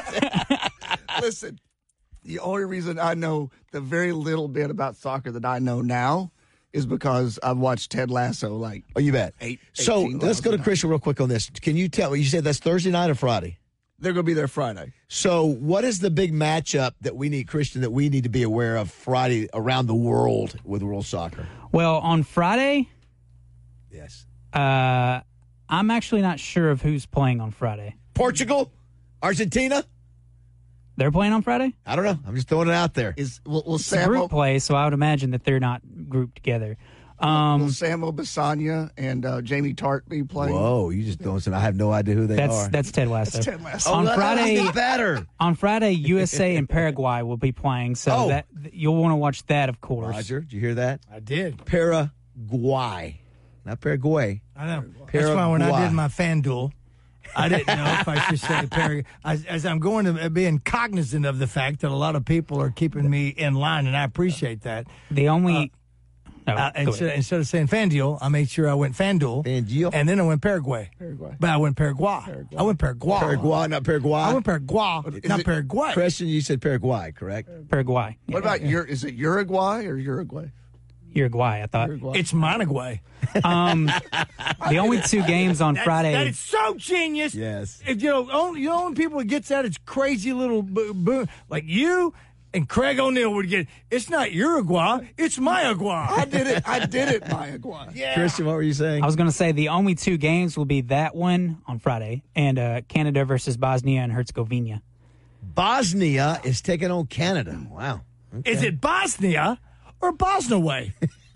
Listen, the only reason I know the very little bit about soccer that I know now is because I've watched Ted Lasso like Oh, you bet. eight. So eighteen let's go to thousand Christian real quick on this. Can you tell me, you said that's Thursday night or Friday? They're going to be there Friday. So what is the big matchup that we need, Christian, that we need to be aware of Friday around the world with world soccer? Well, on Friday, Yes. uh, I'm actually not sure of who's playing on Friday. Portugal? Argentina? They're playing on Friday? I don't know. I'm just throwing it out there. Is will, will It's a Sam group play, so I would imagine that they're not grouped together. Um, will Samo Bisagna and uh, Jamie Tart be playing? Whoa, you just throwing some. I have no idea who they that's are. that's Ted Lasso. That's Ted Lasso. On Oh, that Friday, makes it better. on Friday, U S A and Paraguay will be playing, so Oh. that you'll want to watch that, of course. Roger, did you hear that? I did. Paraguay. Not Paraguay. I know. That's why when I Paraguay. did my FanDuel, I didn't know if I should say Paraguay. As, as I'm going to being cognizant of the fact that a lot of people are keeping me in line, and I appreciate that. The only... Uh, no, uh, instead, instead of saying FanDuel, I made sure I went FanDuel. FanDuel. And then I went Paraguay. Paraguay. But I went Paraguay. Paraguay. I went Paraguay. Paraguay, not Paraguay. I went Paraguay, Is not it- Paraguay. Christian, you said Paraguay, correct? Paraguay. What about your? Is it Uruguay or Uruguay? Uruguay, I thought. Uruguay. It's Monaguay. Um, the only two games on That's- Friday. That is so genius. Yes. If, you know, only, you know, when people gets that, it's crazy little boo, boo, like you and Craig O'Neill would get. It's not Uruguay, it's Mayaguay. I did it. I did it, Mayaguay. Yeah. Christian, what were you saying? I was going to say the only two games will be that one on Friday and uh, Canada versus Bosnia and Herzegovina. Bosnia is taking on Canada. Wow. Okay. Is it Bosnia or Bosnia?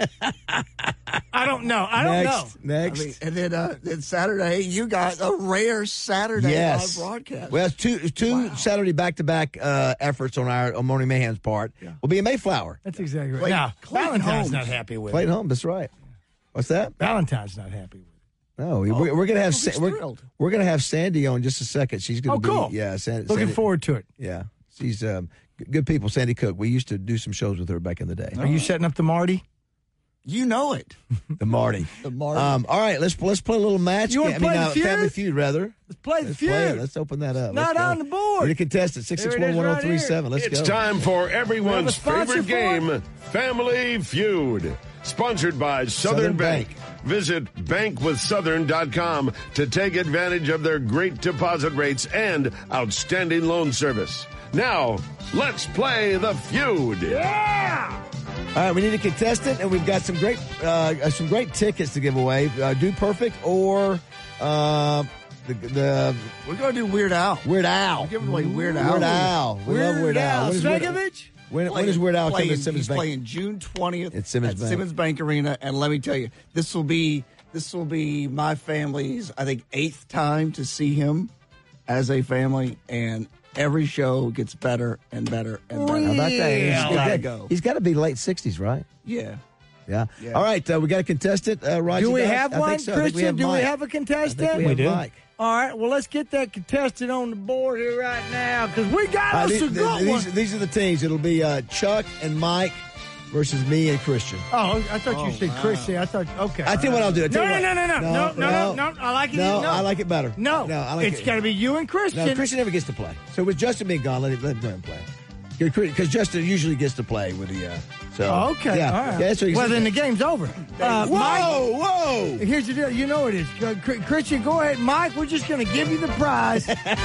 I don't know. I don't next, know. Next. I mean, and then, uh, then Saturday, you got a rare Saturday Yes. live broadcast. Well, it's two two Wow. Saturday back-to-back uh, efforts on our on Morning Mayhem's part. Yeah. Will be in Mayflower. That's exactly right. Clayton- Now, Clayton Valentine's Holmes. not happy with Played it. home. That's right. What's that? Valentine's not happy with it. No, we- we're, we're gonna have Oh, he's Sa- we're, thrilled. we're gonna have Sandy on in just a second. She's gonna Oh, be cool. yeah. San, Looking Sandy, forward to it. Yeah, she's um, g- good people. Sandy Cook. We used to do some shows with her back in the day. Are you setting up the Marty? You know it. The Marty. The Marty. Um, all right, let's let's play a little match. You wanna I mean, play the uh, feud? Family Feud, rather. Let's play the Let's feud. play it. Let's open that up. Not Let's go. on the board. We're the contestant six six There it one is one zero right three seven. Let's It's go. time for everyone's We have a sponsor favorite for it? game, Family Feud. Sponsored by Southern, Southern Bank. Bank. Visit bank with southern dot com to take advantage of their great deposit rates and outstanding loan service. Now, let's play the feud. Yeah! All right, we need a contestant, and we've got some great uh, some great tickets to give away. Uh, Do Perfect or uh, the, the We're going to do Weird Al. Weird Al. We're giving away Weird Al. Weird Al. We love Weird Al. When is Weird- Svegovich? When, when is Weird Al coming to Playing- Simmons He's Bank? playing June twentieth At Simmons at Bank. Simmons Bank Arena, and let me tell you, this will be this will be my family's, I think, eighth time to see him as a family, and every show gets better and better and better. How about that? He's He's gotta got- go. He's got to be late sixties, right? Yeah. Yeah. Yeah. All right, uh, we got a contestant. Uh, Roger Do we does. have I one, think so. I think we Christian? have Do we Mike. have a I contestant? think we, We have do. Mike. All right, well, let's get that contestant on the board here right now because we got Uh, us these, a good one. these, these are the teams. It'll be uh, Chuck and Mike versus me and Christian. Oh, I thought Oh, you said wow. Christian. I thought, okay. I tell you what I'll do. I tell No, you no, what. no, no, no, no, no, no, no. I like it. No, No, I like it better. No, no, I like it's it. got to be you and Christian. No, Christian never gets to play. So with Justin being gone, let him, let him play. Because Justin usually gets to play with the. Uh, so Oh, okay. yeah, All right. yeah. That's what he well, said. then the game's over. Uh, whoa, Mike, whoa! here's the deal. You know it is. Uh, Chr- Christian, go ahead. Mike, we're just going to give you the prize.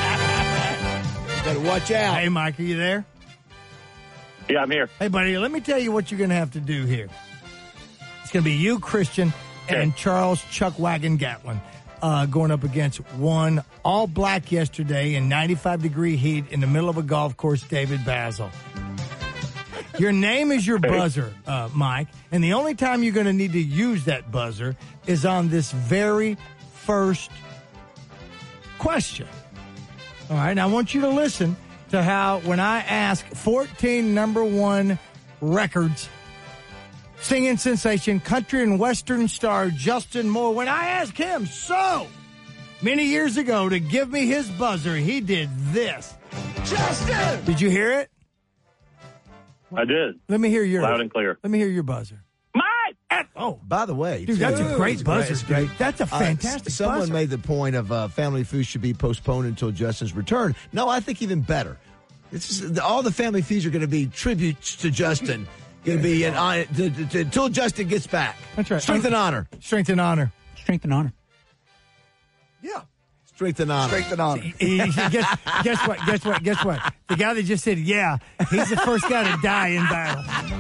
Better watch out. Hey, Mike, are you there? Yeah, I'm here. Hey, buddy, let me tell you what you're going to have to do here. It's going to be you, Christian, and Charles Chuck Wagon Gatlin uh, going up against one all black yesterday in ninety-five degree heat in the middle of a golf course, David Basil. Your name is your buzzer, uh, Mike, and the only time you're going to need to use that buzzer is on this very first question. All right, now I want you to listen to how when I ask fourteen number one records, singing sensation, country and western star Justin Moore, when I asked him so many years ago to give me his buzzer, he did this. Justin! Did you hear it? I did. Let me hear yours. Loud and clear. Let me hear your buzzer. Mike! Oh, by the way, dude, that's a great it's buzzer, It's dude. That's a fantastic Uh, someone buzzer. made the point of uh, Family Feud should be postponed until Justin's return. No, I think even better. It's just, all the Family Feuds are going to be tributes to Justin. Going to be an honor to, to, to, until Justin gets back. That's right. Strength and honor. Strength and honor. Strength and honor. Yeah. Strength and honor. Strength and honor. He- he- guess, guess what? Guess what? Guess what? The guy that just said, yeah, he's the first guy to die in battle.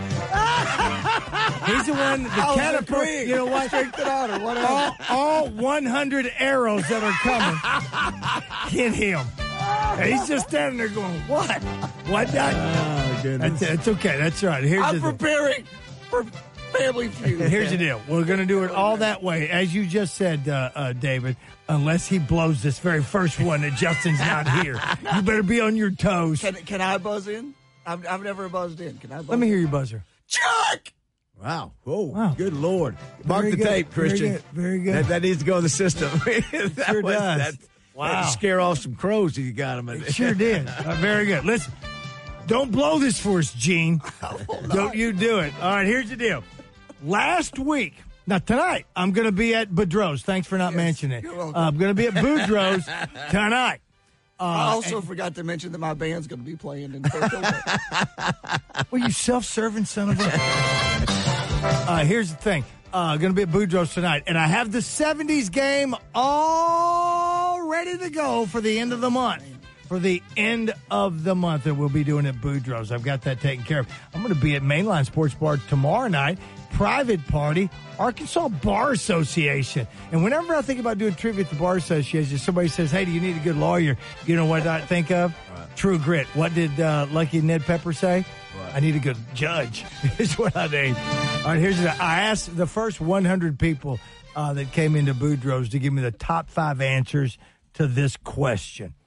He's the one, the I was catapult. agreeing. You know what? Strength and honor. Whatever. All, all one hundred arrows that are coming hit him. And he's just standing there going, what? What? That? Oh, goodness. That's, that's okay. That's right. Here's I'm the, preparing for Family Feud. Here's the deal. We're going to do it all that way, as you just said, uh, uh, David, unless he blows this very first one that Justin's not here. You better be on your toes. Can, can I buzz in? I've, I've never buzzed in. Can I buzz Let me hear your buzzer. Chuck! Wow. Oh, Wow. good Lord. Mark Very the good. tape, Very Christian. good. Very good. That, that needs to go in the system. that sure was, does. That, Wow. Had to scare off some crows if you got them. It sure did. Uh, very good. Listen, don't blow this for us, Gene. Don't you do it. All right, here's the deal. Last week, now tonight, I'm going to be at Boudreaux's. Thanks for not yes, mentioning it. Uh, I'm going to be at Boudreaux's tonight. Uh, I also and, forgot to mention that my band's going to be playing in Puerto Rico. Well, you self-serving son of a... uh, here's the thing. Uh, going to be at Boudreaux's tonight, and I have the seventies game all ready to go for the end of the month. For the end of the month that we'll be doing at Boudreaux's. I've got that taken care of. I'm going to be at Mainline Sports Bar tomorrow night. Private party, Arkansas Bar Association. And whenever I think about doing trivia at the Bar Association, somebody says, hey, do you need a good lawyer? You know what I think of? Right. True Grit. What did uh, Lucky Ned Pepper say? Right. I need a good judge is what I need. All right, here's the I asked the first one hundred people uh, that came into Boudreaux's to give me the top five answers to this question.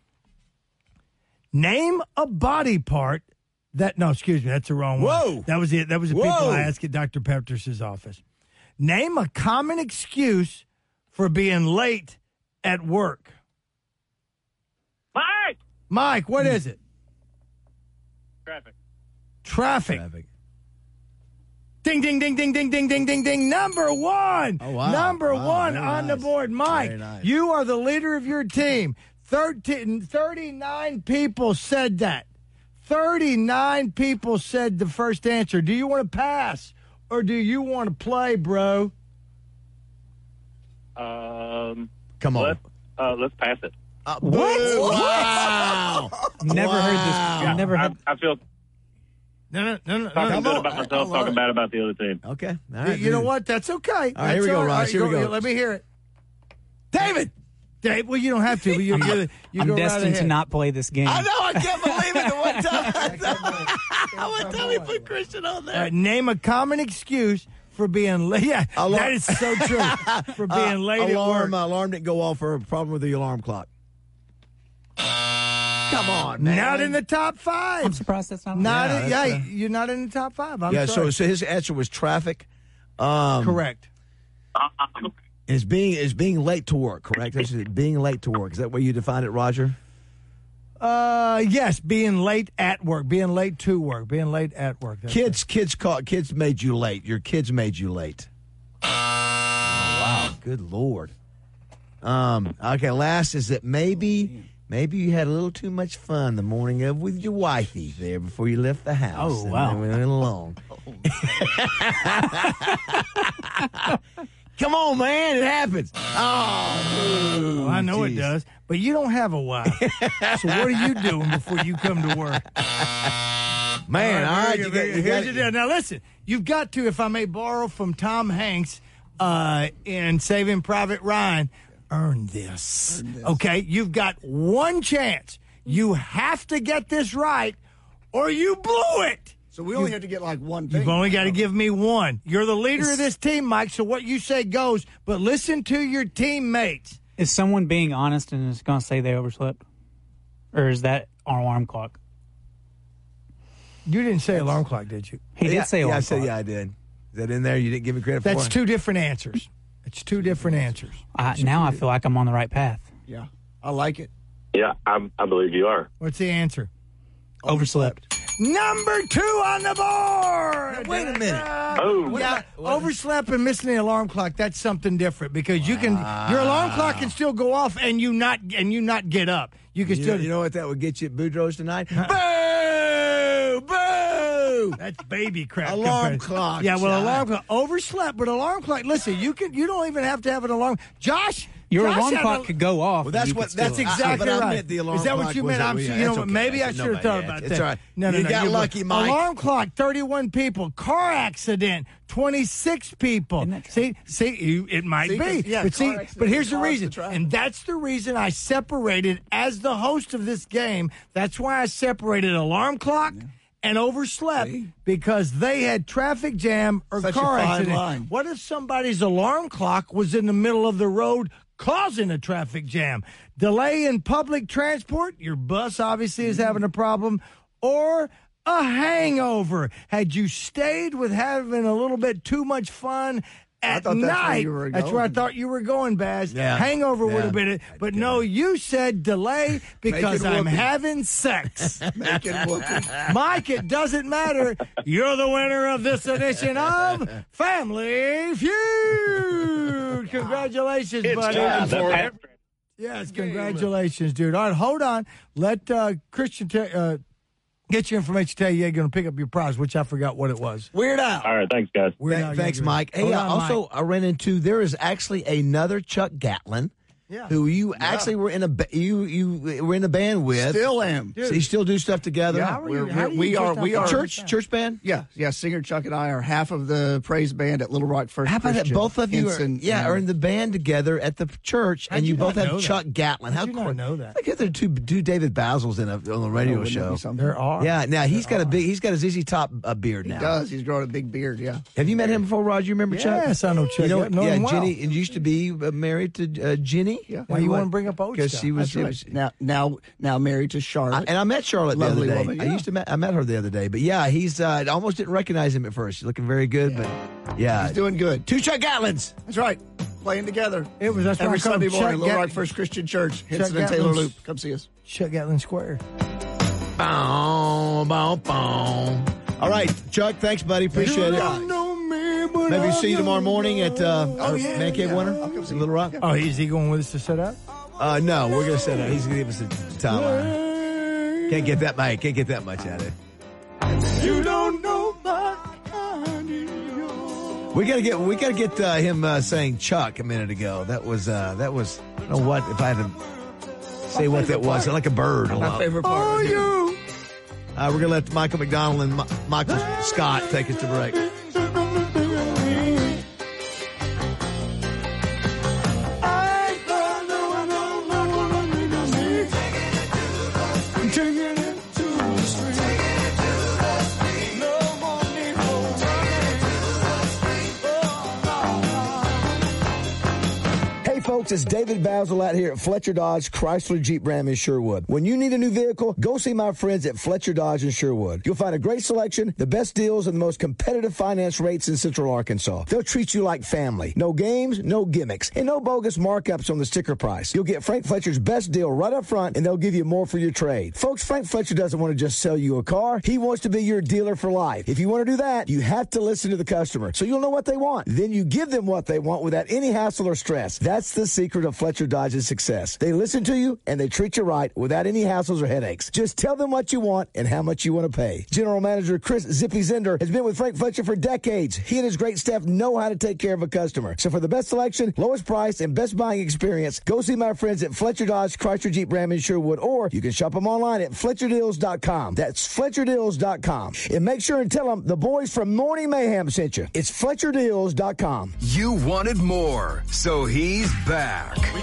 Name a body part that, no, excuse me, that's the wrong one. Whoa. That was it. That was the Whoa. people I asked at Doctor Pepter's office. Name a common excuse for being late at work. Mike! Mike, what is it? Traffic. Traffic. Traffic. Ding, ding, ding, ding, ding, ding, ding, ding, ding. Number one. Oh, wow. Number wow, one on nice. the board. Mike, nice. You are the leader of your team. thirteen, thirty-nine people said that. thirty-nine people said the first answer. Do you want to pass or do you want to play, bro? Um, Come on. Let's, uh, let's pass it. Uh, what? Wow. Never wow. heard this. I've never I, heard. I feel No, no, no, no. talking no, good no. about myself, talking bad about the other team. Okay. All You, right, you know dude. what? That's okay. All right, That's here we go, all Ross. Here we go. Let me hear it. David. Dave, well, you don't have to. But you, you, you I'm go destined right to ahead. not play this game. I know. I can't believe it. The one time, one time we put Christian on there. All right, name a common excuse for being late. Yeah, Alarm. that is so true. For being uh, late alarm, at work. Alarm didn't go off for a problem with the alarm clock. Come on, man. Not in the top five. I'm surprised that's not. Not Yeah, in, that's, yeah, uh, you're not in the top five. I'm yeah, sorry. so so his answer was traffic. Um, Correct. Is being is being late to work, correct? That's it, being late to work. Is that the way you define it, Roger? Uh, yes, being late at work, being late to work, being late at work. That's Kids, kids caught, kids made you late. Your kids made you late. Oh, wow, good Lord. Um, okay, last is that maybe maybe you had a little too much fun the morning of with your wifey there before you left the house. Oh, and wow. then we went along. Come on, man, it happens. Oh, dude, Well, I know geez. it does, but you don't have a wife. So what are you doing before you come to work? Man, all right, you got, you Here's got the deal. Now listen, you've got to, if I may borrow from Tom Hanks uh, in Saving Private Ryan, earn this. Earn this. Okay, you've got one chance. You have to get this right, or you blew it. So we only have to get like one thing. You've only got to give me one. You're the leader of this team, Mike, so what you say goes, but listen to your teammates. Is someone being honest and is going to say they overslept? Or is that our alarm clock? You didn't say alarm clock, did you? He did yeah, say yeah, alarm I said, clock. yeah, I did. Is that in there? You didn't give me credit for That's it? two different answers. It's two different answers. I, now I feel like I'm on the right path. Yeah, I like it. Yeah, I, I believe you are. What's the answer? Overslept. Number two on the board. Wait a minute. Oh. Yeah, overslept and missing the alarm clock. That's something different because you can your alarm clock can still go off and you not and you not get up. You can You still. know, you know what that would get you at Boudreaux's tonight? Boo! Boo! That's baby crap. Alarm compared- clock, Yeah, well, John. alarm clock. Overslept, but alarm clock. Listen, you can. You don't even have to have an alarm. Josh. Your Josh alarm had clock a- could go off. Well, that's and you what. could still- That's exactly but I right. meant the alarm Is that what clock you was meant? that I'm. we- You that's know, okay. maybe I That's should have okay. thought Yeah, about it's that. all right. No, no, You no. got you're- lucky, Mike. Alarm clock. Thirty-one people. Car accident. Twenty-six people. See, see, you, it might See, 'cause, be. yeah, but see, car accident but here's the caused the reason, traffic. and that's the reason I separated as the host of this game. That's why I separated alarm clock. And overslept See? because they had traffic jam or Such a car fine accident. line. What if somebody's alarm clock was in the middle of the road causing a traffic jam? Delay in public transport, your bus obviously is having a problem, or a hangover. Had you stayed with having a little bit too much fun at thought that's where night. you were That's where I going. thought you were going, Baz. Yeah. Hangover would Yeah. have been it. But no, you said delay because it I'm whoopee. having sex. Make it whoopee. Mike, it doesn't matter. You're the winner of this edition of Family Feud. Congratulations, buddy. time for it. Yes, congratulations, dude. All right, hold on. Let uh, Christian te- uh, get your information. Tell you you're going to pick up your prize, which I forgot what it was. Weird Al. All right, thanks, guys. Weird Th- Al Thanks, Yankovic. Mike. Hey, Hold uh, on, also, Mike. I ran into there is actually another Chuck Gatlin. Yeah. Who you actually were in a ba- you you were in a band with? Still am. So you still do stuff together? Yeah, How are we're, you- how we're, do you we just are. not We find are. Church church band. Yeah, yeah. Singer Chuck and I are half of the praise band at Little Rock First How about that? Christian. Both of you are, Ensign, yeah, and- are in the band together at the church, How'd and you, you both not have know Chuck that? Gatlin. How How'd you not cool- know that? I guess there are two, two David Basils in a, on the radio Oh, wouldn't that show. be something? There are. Yeah, now he's got a big, he's got a Z Z Top uh, beard He now. does. He's growing a big beard. Yeah. Have you met him before, Roger? You remember Chuck? Yes, I know Chuck. You know, Yeah, know yeah, him well. Jenny and used to be uh, married to uh, Jenny. Yeah. Why you want to bring up old Because stuff? she was, That's it right. was- now, now, now married to I, Charlotte. and I met Charlotte Lovely the other day. woman, I yeah. used to met, I met her the other day, but yeah, he's. Uh, I almost didn't recognize him at first. He's looking very good, but yeah, He's doing good. two Chuck Gatlins. That's right. Playing together. It was that's why Every I called Sunday him morning, Chuck Little Rock Gat- First Christian Church. Henson Gatlin's- and Taylor Loop. Come see us. Chuck Gatlin Square. Boom, boom, boom. All right, Chuck. Thanks, buddy. Appreciate it. Maybe see you tomorrow morning at uh, Oh, our yeah, Man Cave yeah. Winter I'll come see in Little Rock. Oh, is he going with us to set up? Uh, no, we're gonna set up. He's gonna give us a timeline. Can't get that much. Can't get that much out of it. You don't know my We gotta get. We gotta get uh, him uh, saying Chuck a minute ago. That was. Uh, that was. I don't know what if I had to say what that was. Like a bird. My favorite part. Oh, you. Uh, we're gonna let Michael McDonald and Mi- Michael Scott take us to break. Hey folks, it's David Basil out here at Fletcher Dodge Chrysler Jeep Ram in Sherwood. When you need a new vehicle, go see my friends at Fletcher Dodge in Sherwood. You'll find a great selection, the best deals, and the most competitive finance rates in Central Arkansas. They'll treat you like family. No games, no gimmicks, and no bogus markups on the sticker price. You'll get Frank Fletcher's best deal right up front, and they'll give you more for your trade. Folks, Frank Fletcher doesn't want to just sell you a car. He wants to be your dealer for life. If you want to do that, you have to listen to the customer so you'll know what they want. Then you give them what they want without any hassle or stress. That's the secret of Fletcher Dodge's success. They listen to you and they treat you right without any hassles or headaches. Just tell them what you want and how much you want to pay. General Manager Chris Zippy Zender has been with Frank Fletcher for decades. He and his great staff know how to take care of a customer. So for the best selection, lowest price, and best buying experience, go see my friends at Fletcher Dodge Chrysler Jeep Ram in Sherwood, or you can shop them online at Fletcher Deals dot com. That's Fletcher Deals dot com. And make sure and tell them the boys from Morning Mayhem sent you. It's Fletcher Deals dot com. You wanted more, so he's back.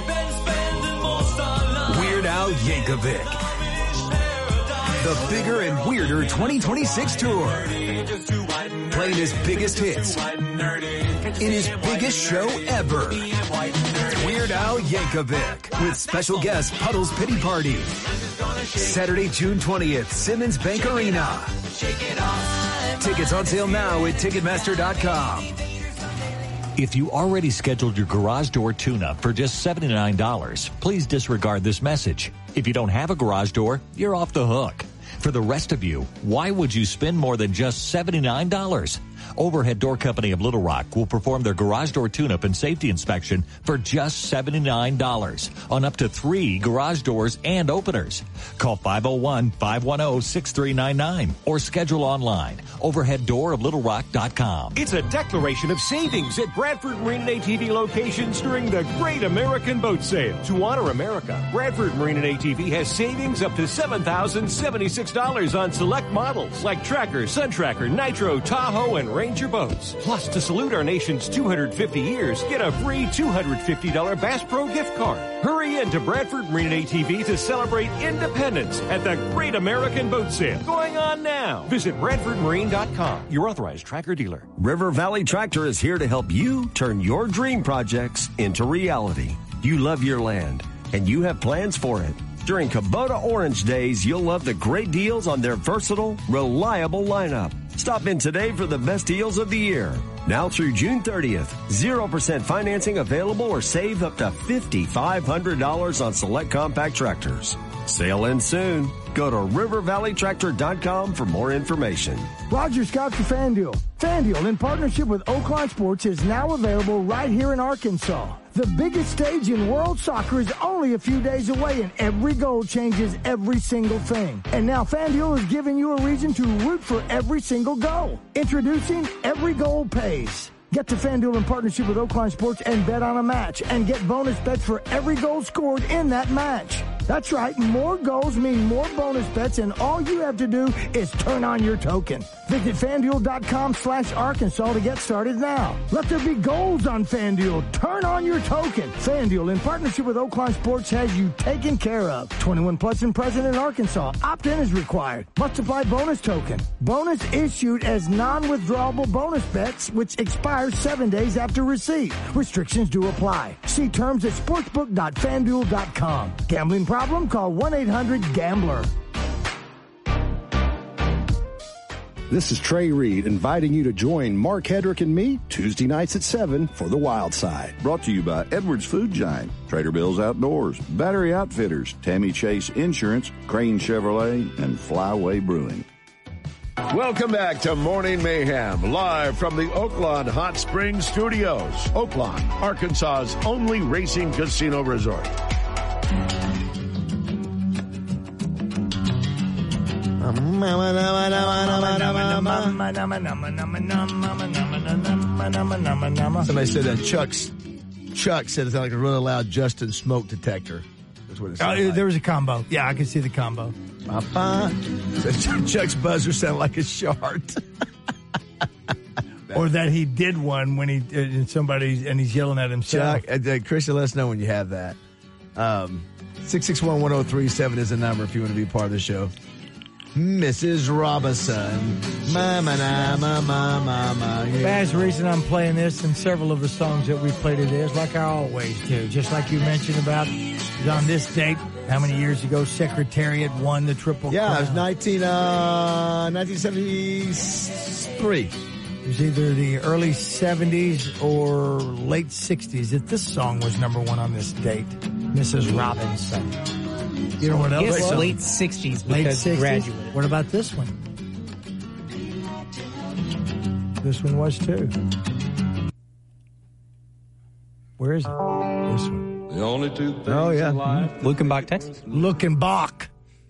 Weird Al Yankovic. The Bigger and Weirder twenty twenty-six tour. Playing his biggest hits in his biggest show ever. Weird Al Yankovic with special guest Puddle's Pity Party. Saturday, June twentieth, Simmons Bank Arena. Tickets on sale now at Ticketmaster dot com. If you already scheduled your garage door tune-up for just seventy-nine dollars, please disregard this message. If you don't have a garage door, you're off the hook. For the rest of you, why would you spend more than just seventy-nine dollars? Overhead Door Company of Little Rock will perform their garage door tune-up and safety inspection for just seventy-nine dollars on up to three garage doors and openers. Call five oh one, five one oh, six three nine nine or schedule online. overhead door of little rock dot com. It's a declaration of savings at Bradford Marine and A T V locations during the Great American Boat Sale. To honor America, Bradford Marine and A T V has savings up to seven thousand seventy-six dollars on select models like Tracker, Sun Tracker, Nitro, Tahoe, and Ranger boats. Plus, to salute our nation's two hundred fifty years, get a free two hundred fifty dollars Bass Pro gift card. Hurry in to Bradford Marine and A T V to celebrate independence at the Great American Boat Sale. Going on now. Visit Bradford Marine dot com, your authorized Tracker dealer. River Valley Tractor is here to help you turn your dream projects into reality. You love your land, and you have plans for it. During Kubota Orange Days, you'll love the great deals on their versatile, reliable lineup. Stop in today for the best deals of the year. Now through June thirtieth, zero percent financing available or save up to five thousand five hundred dollars on select compact tractors. Sale ends soon. Go to river valley tractor dot com for more information. Roger Scott for FanDuel. FanDuel, in partnership with Oakland Sports, is now available right here in Arkansas. The biggest stage in world soccer is only a few days away, and every goal changes every single thing. And now FanDuel is giving you a reason to root for every single goal. Introducing Every Goal Pays. Get to FanDuel in partnership with Oakland Sports and bet on a match and get bonus bets for every goal scored in that match. That's right, more goals mean more bonus bets, and all you have to do is turn on your token. Visit FanDuel.com slash Arkansas to get started now. Let there be goals on FanDuel. Turn on your token. FanDuel, in partnership with Oakland Sports, has you taken care of. twenty-one plus and present in Arkansas. Opt-in is required. Must apply bonus token. Bonus issued as non-withdrawable bonus bets, which expire seven days after receipt. Restrictions do apply. See terms at sportsbook dot fanduel dot com. Gambling problem? Call one eight hundred gambler. This is Trey Reed inviting you to join Mark Hedrick and me Tuesday nights at seven for The Wild Side. Brought to you by Edwards Food Giant, Trader Bill's Outdoors, Battery Outfitters, Tammy Chase Insurance, Crane Chevrolet, and Flyway Brewing. Welcome back to Morning Mayhem, live from the Oakland Hot Springs Studios. Oakland, Arkansas's only racing casino resort. Somebody said that Chuck's Chuck said it sounded like a really loud Justin smoke detector. That's what it sounded uh, like. There was a combo. Yeah, I can see the combo. So Chuck's buzzer sounded like a shart. Or that he did one when he uh, somebody and he's yelling at himself. Chuck, uh, Christian, let us know when you have that. Um, six six one, one oh three seven is the number if you want to be part of the show. Missus Robinson. Mama, na, ma, ma, ma, ma. Yeah. Baz, the reason I'm playing this and several of the songs that we played it is like I always do. Just like you mentioned about on this date, how many years ago Secretariat won the Triple Yeah, Crown? it was nineteen, uh, nineteen seventy-three. It was either the early seventies or late sixties that this song was number one on this date. Missus Robinson. You know what else? Yes, late sixties because late sixties. Graduate. What about this one? This one was too. Where is it? This one. The only two things Oh, yeah. in life. Luckenbach, Texas. Luckenbach.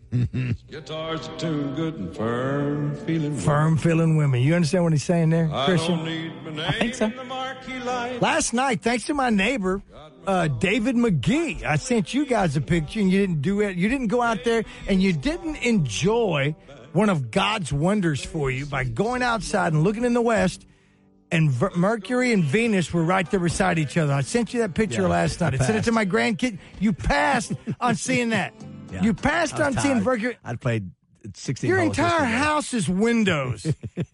Guitars are tuned good and firm feeling. Firm feeling women. You understand what he's saying there, I Christian? don't need my name I think so. in the marquee light. Last night, thanks to my neighbor, uh, David McGee, I sent you guys a picture, and you didn't do it. You didn't go out there, and you didn't enjoy one of God's wonders for you by going outside and looking in the west, and v- Mercury and Venus were right there beside each other. I sent you that picture Yeah, last night. I, I sent it to my grandkid. You passed on seeing that. Yeah, you passed I was on seeing tired. Mercury. I'd played sixteen Your holes entire yesterday. house is windows,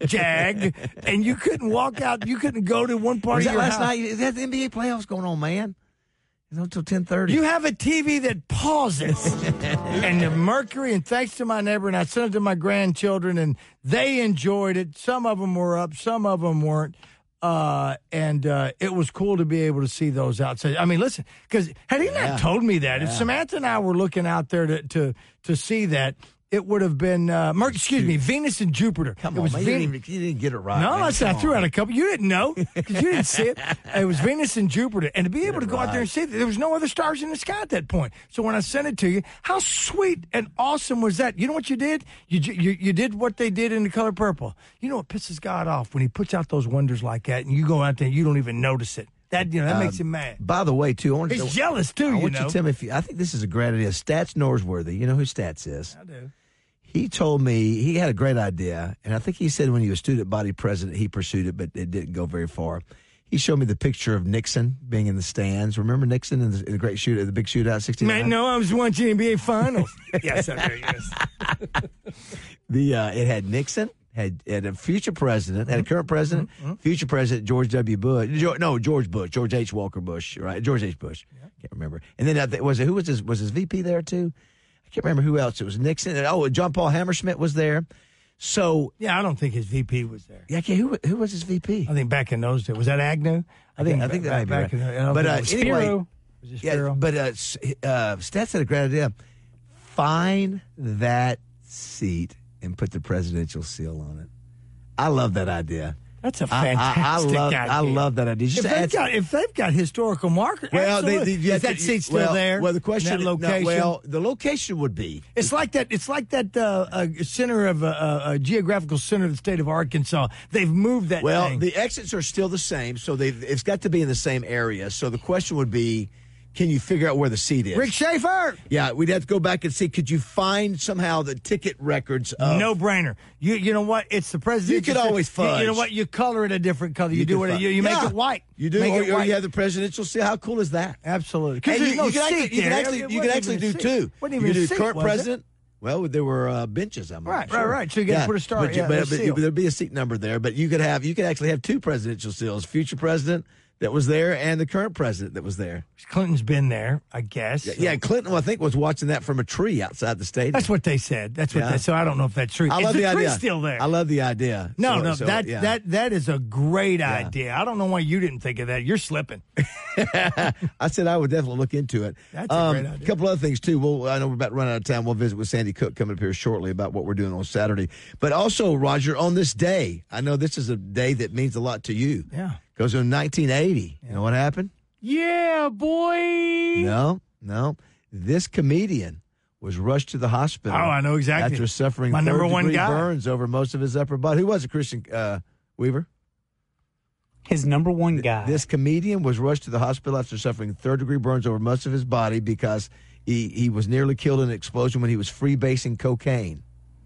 Jag, and you couldn't walk out. You couldn't go to one part Was of that your last house. night? Is that the N B A playoffs going on, man? It's until ten thirty. You have a T V that pauses. And the Mercury, and thanks to my neighbor, and I sent it to my grandchildren, and they enjoyed it. Some of them were up, some of them weren't. Uh, and uh, it was cool to be able to see those outside. I mean, listen, because had he Yeah. not told me that, if Yeah. Samantha and I were looking out there to to, to see that, it would have been, uh, Mer- excuse me, Venus and Jupiter. Come it on, was man. You Ven- didn't, even- you didn't get it right. No, man. I said I Come threw on. out a couple. You didn't know because you didn't see it. It was Venus and Jupiter. And to be able to go out there and see it, there was no other stars in the sky at that point. So when I sent it to you, how sweet and awesome was that? You know what you did? You ju- you, you did what they did in The Color Purple. You know what pisses God off? When he puts out those wonders like that and you go out there and you don't even notice it. That, you know, that Uh, makes him mad. By the way, too, I want He's to, jealous, too, I you want know. you to tell me if you, I think this is a great idea. Stats Norsworthy. You know who Stats is? I do. He told me he had a great idea, and I think he said when he was student body president, he pursued it, but it didn't go very far. He showed me the picture of Nixon being in the stands. Remember Nixon in the, in the great shoot, the big shootout, sixty-nine? Man, no, I was watching N B A Finals. Yes, I do, yes. The uh, it had Nixon, had, had a future president, had a current president, future president George W. Bush. George, no, George Bush, George H. Walker Bush, right? George H. Bush. Can't remember. And then uh, was it who was his was his V P there too? I can't remember who else. It was Nixon. And, oh, John Paul Hammerschmidt was there. So yeah, I don't think his V P was there. Yeah, okay, who who was his V P? I think back in those days was that Agnew. I think I think that might be right. In, I don't but think uh, it was anyway, Spiro. Was it yeah, Spiro? but uh, S- uh, Stats had a great idea. Find that seat and put the presidential seal on it. I love that idea. That's a I- I- fantastic I, love, idea. I love that idea. Just If to they've, add got, if they've got historical markers, Well, they, they, absolutely. you is have that to- seat still well, there? Well, the question, in that no, location. well, the location would be. It's like that. It's like that uh, uh, center of uh, uh, geographical center of the state of Arkansas. They've moved that. Well, thing. the exits are still the same, so they it's got to be in the same area. So the question would be, can you figure out where the seat is? Rick Schaefer. Yeah, we'd have to go back and see. Could you find somehow the ticket records? Of, No brainer. You you know what? It's the president. You could always fudge. You know what? You color it a different color. You, You do could it. fu- You, you Yeah. make it white. You do, Make or, it or white. you have the presidential seal. How cool is that? Absolutely. Hey, Because you, there's no you can seat actually, you can there. actually, It you can wasn't actually even do a seat. two. Wasn't You even can a do seat, current was it? president. Well, there were uh, benches. I'm Right, sure. right, right. So you gotta put a star- But, you- yeah, but, a but seal. there'd be a seat number there. But you could have, you could actually have two presidential seals: future president that was there and the current president that was there. Clinton's been there, I guess. Yeah, yeah, Clinton, I think, was watching that from a tree outside the stadium. That's what they said. That's what Yeah. they. So I don't know if that's true. I Is love the, the tree idea. still there? I love the idea. No, So- no, so, that yeah. that that is a great idea. I don't know why you didn't think of that. You're slipping. I said I would definitely look into it. That's a um, great idea. A couple other things too. Well, I know we're about to run out of time. We'll visit with Sandy Cook coming up here shortly about what we're doing on Saturday. But also, Roger, on this day, I know this is a day that means a lot to you. Yeah. Goes in nineteen eighty. You know what happened? Yeah, boy. No, no. This comedian was rushed to the hospital. Oh, I know exactly. After suffering My number one third-degree guy. burns over most of his upper body. Who was it, Christian uh, Weaver? His number one guy. This comedian was rushed to the hospital after suffering third-degree burns over most of his body because he, he was nearly killed in an explosion when he was freebasing cocaine.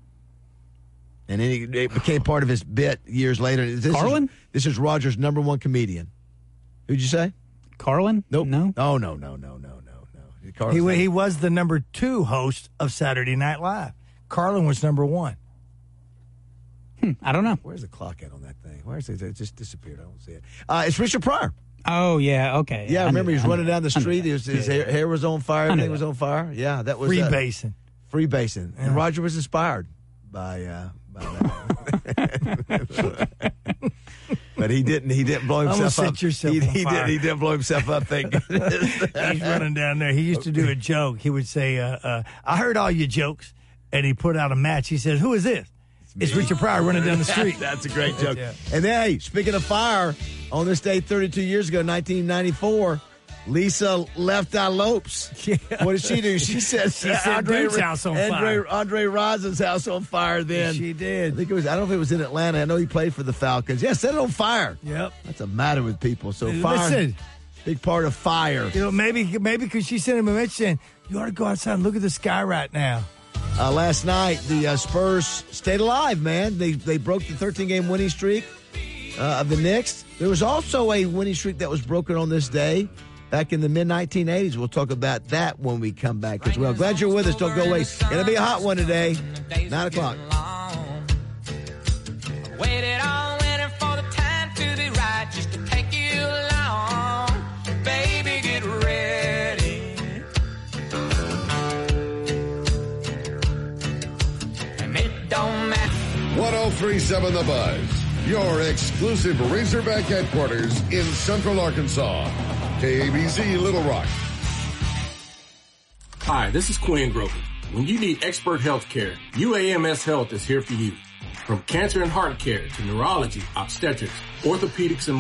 And then he, it became part of his bit years later. This Carlin? Is, this is Roger's number one comedian. Who'd you say? Carlin? Nope. No. Oh, no, no, no, no, no, no. Carlin's He wa- not- he was the number two host of Saturday Night Live. Carlin was number one. Hmm, I don't know. Where's the clock at on that thing? Where's it? It just disappeared. I don't see it. Uh, it's Richard Pryor. Oh, yeah, okay. Yeah, I remember knew he was that. I running knew down the that. I knew street. that. His, his Yeah, hair, yeah. hair was on fire. I knew Everything was that. on fire. Yeah, that was Free uh, basing. Free basing. And Yeah. Roger was inspired by uh, by that. But he didn't. He didn't blow Almost himself set up. yourself he, on he fire. didn't. He didn't blow himself up. Thank goodness. He's running down there. He used to do a joke. He would say, uh, uh, I heard all your jokes. And he put out a match. He says, who is this? It's Richard Pryor running down the street. That's a great joke. Yeah. And then, hey, speaking of fire, on this day thirty-two years ago, nineteen ninety-four, Lisa Left Eye Lopes. Yeah. What did she do? She set, She set Duke's house on Andre, fire. Andre Rison's house on fire then. She did. I think it was, I don't know if it was in Atlanta. I know he played for the Falcons. Yeah, set it on fire. Yep. That's the matter with people. So Listen. fire, big part of fire. You know, maybe maybe because she sent him a message saying, you ought to go outside and look at the sky right now. Uh, last night, the uh, Spurs stayed alive, man. They they broke the thirteen-game winning streak uh, of the Knicks. There was also a winning streak that was broken on this day back in the mid nineteen eighties. We'll talk about that when we come back as well. Glad you're with us. Don't go away. It'll be a hot one today. nine o'clock. Waited on waiting for the time to be right just to take you along. Baby, get ready. And it don't matter. ten thirty-seven The Buzz, your exclusive Razorback headquarters in Central Arkansas. K A B Z Little Rock. Hi, this is Quinn Grover. When you need expert health care, U A M S Health is here for you. From cancer and heart care to neurology, obstetrics, orthopedics, and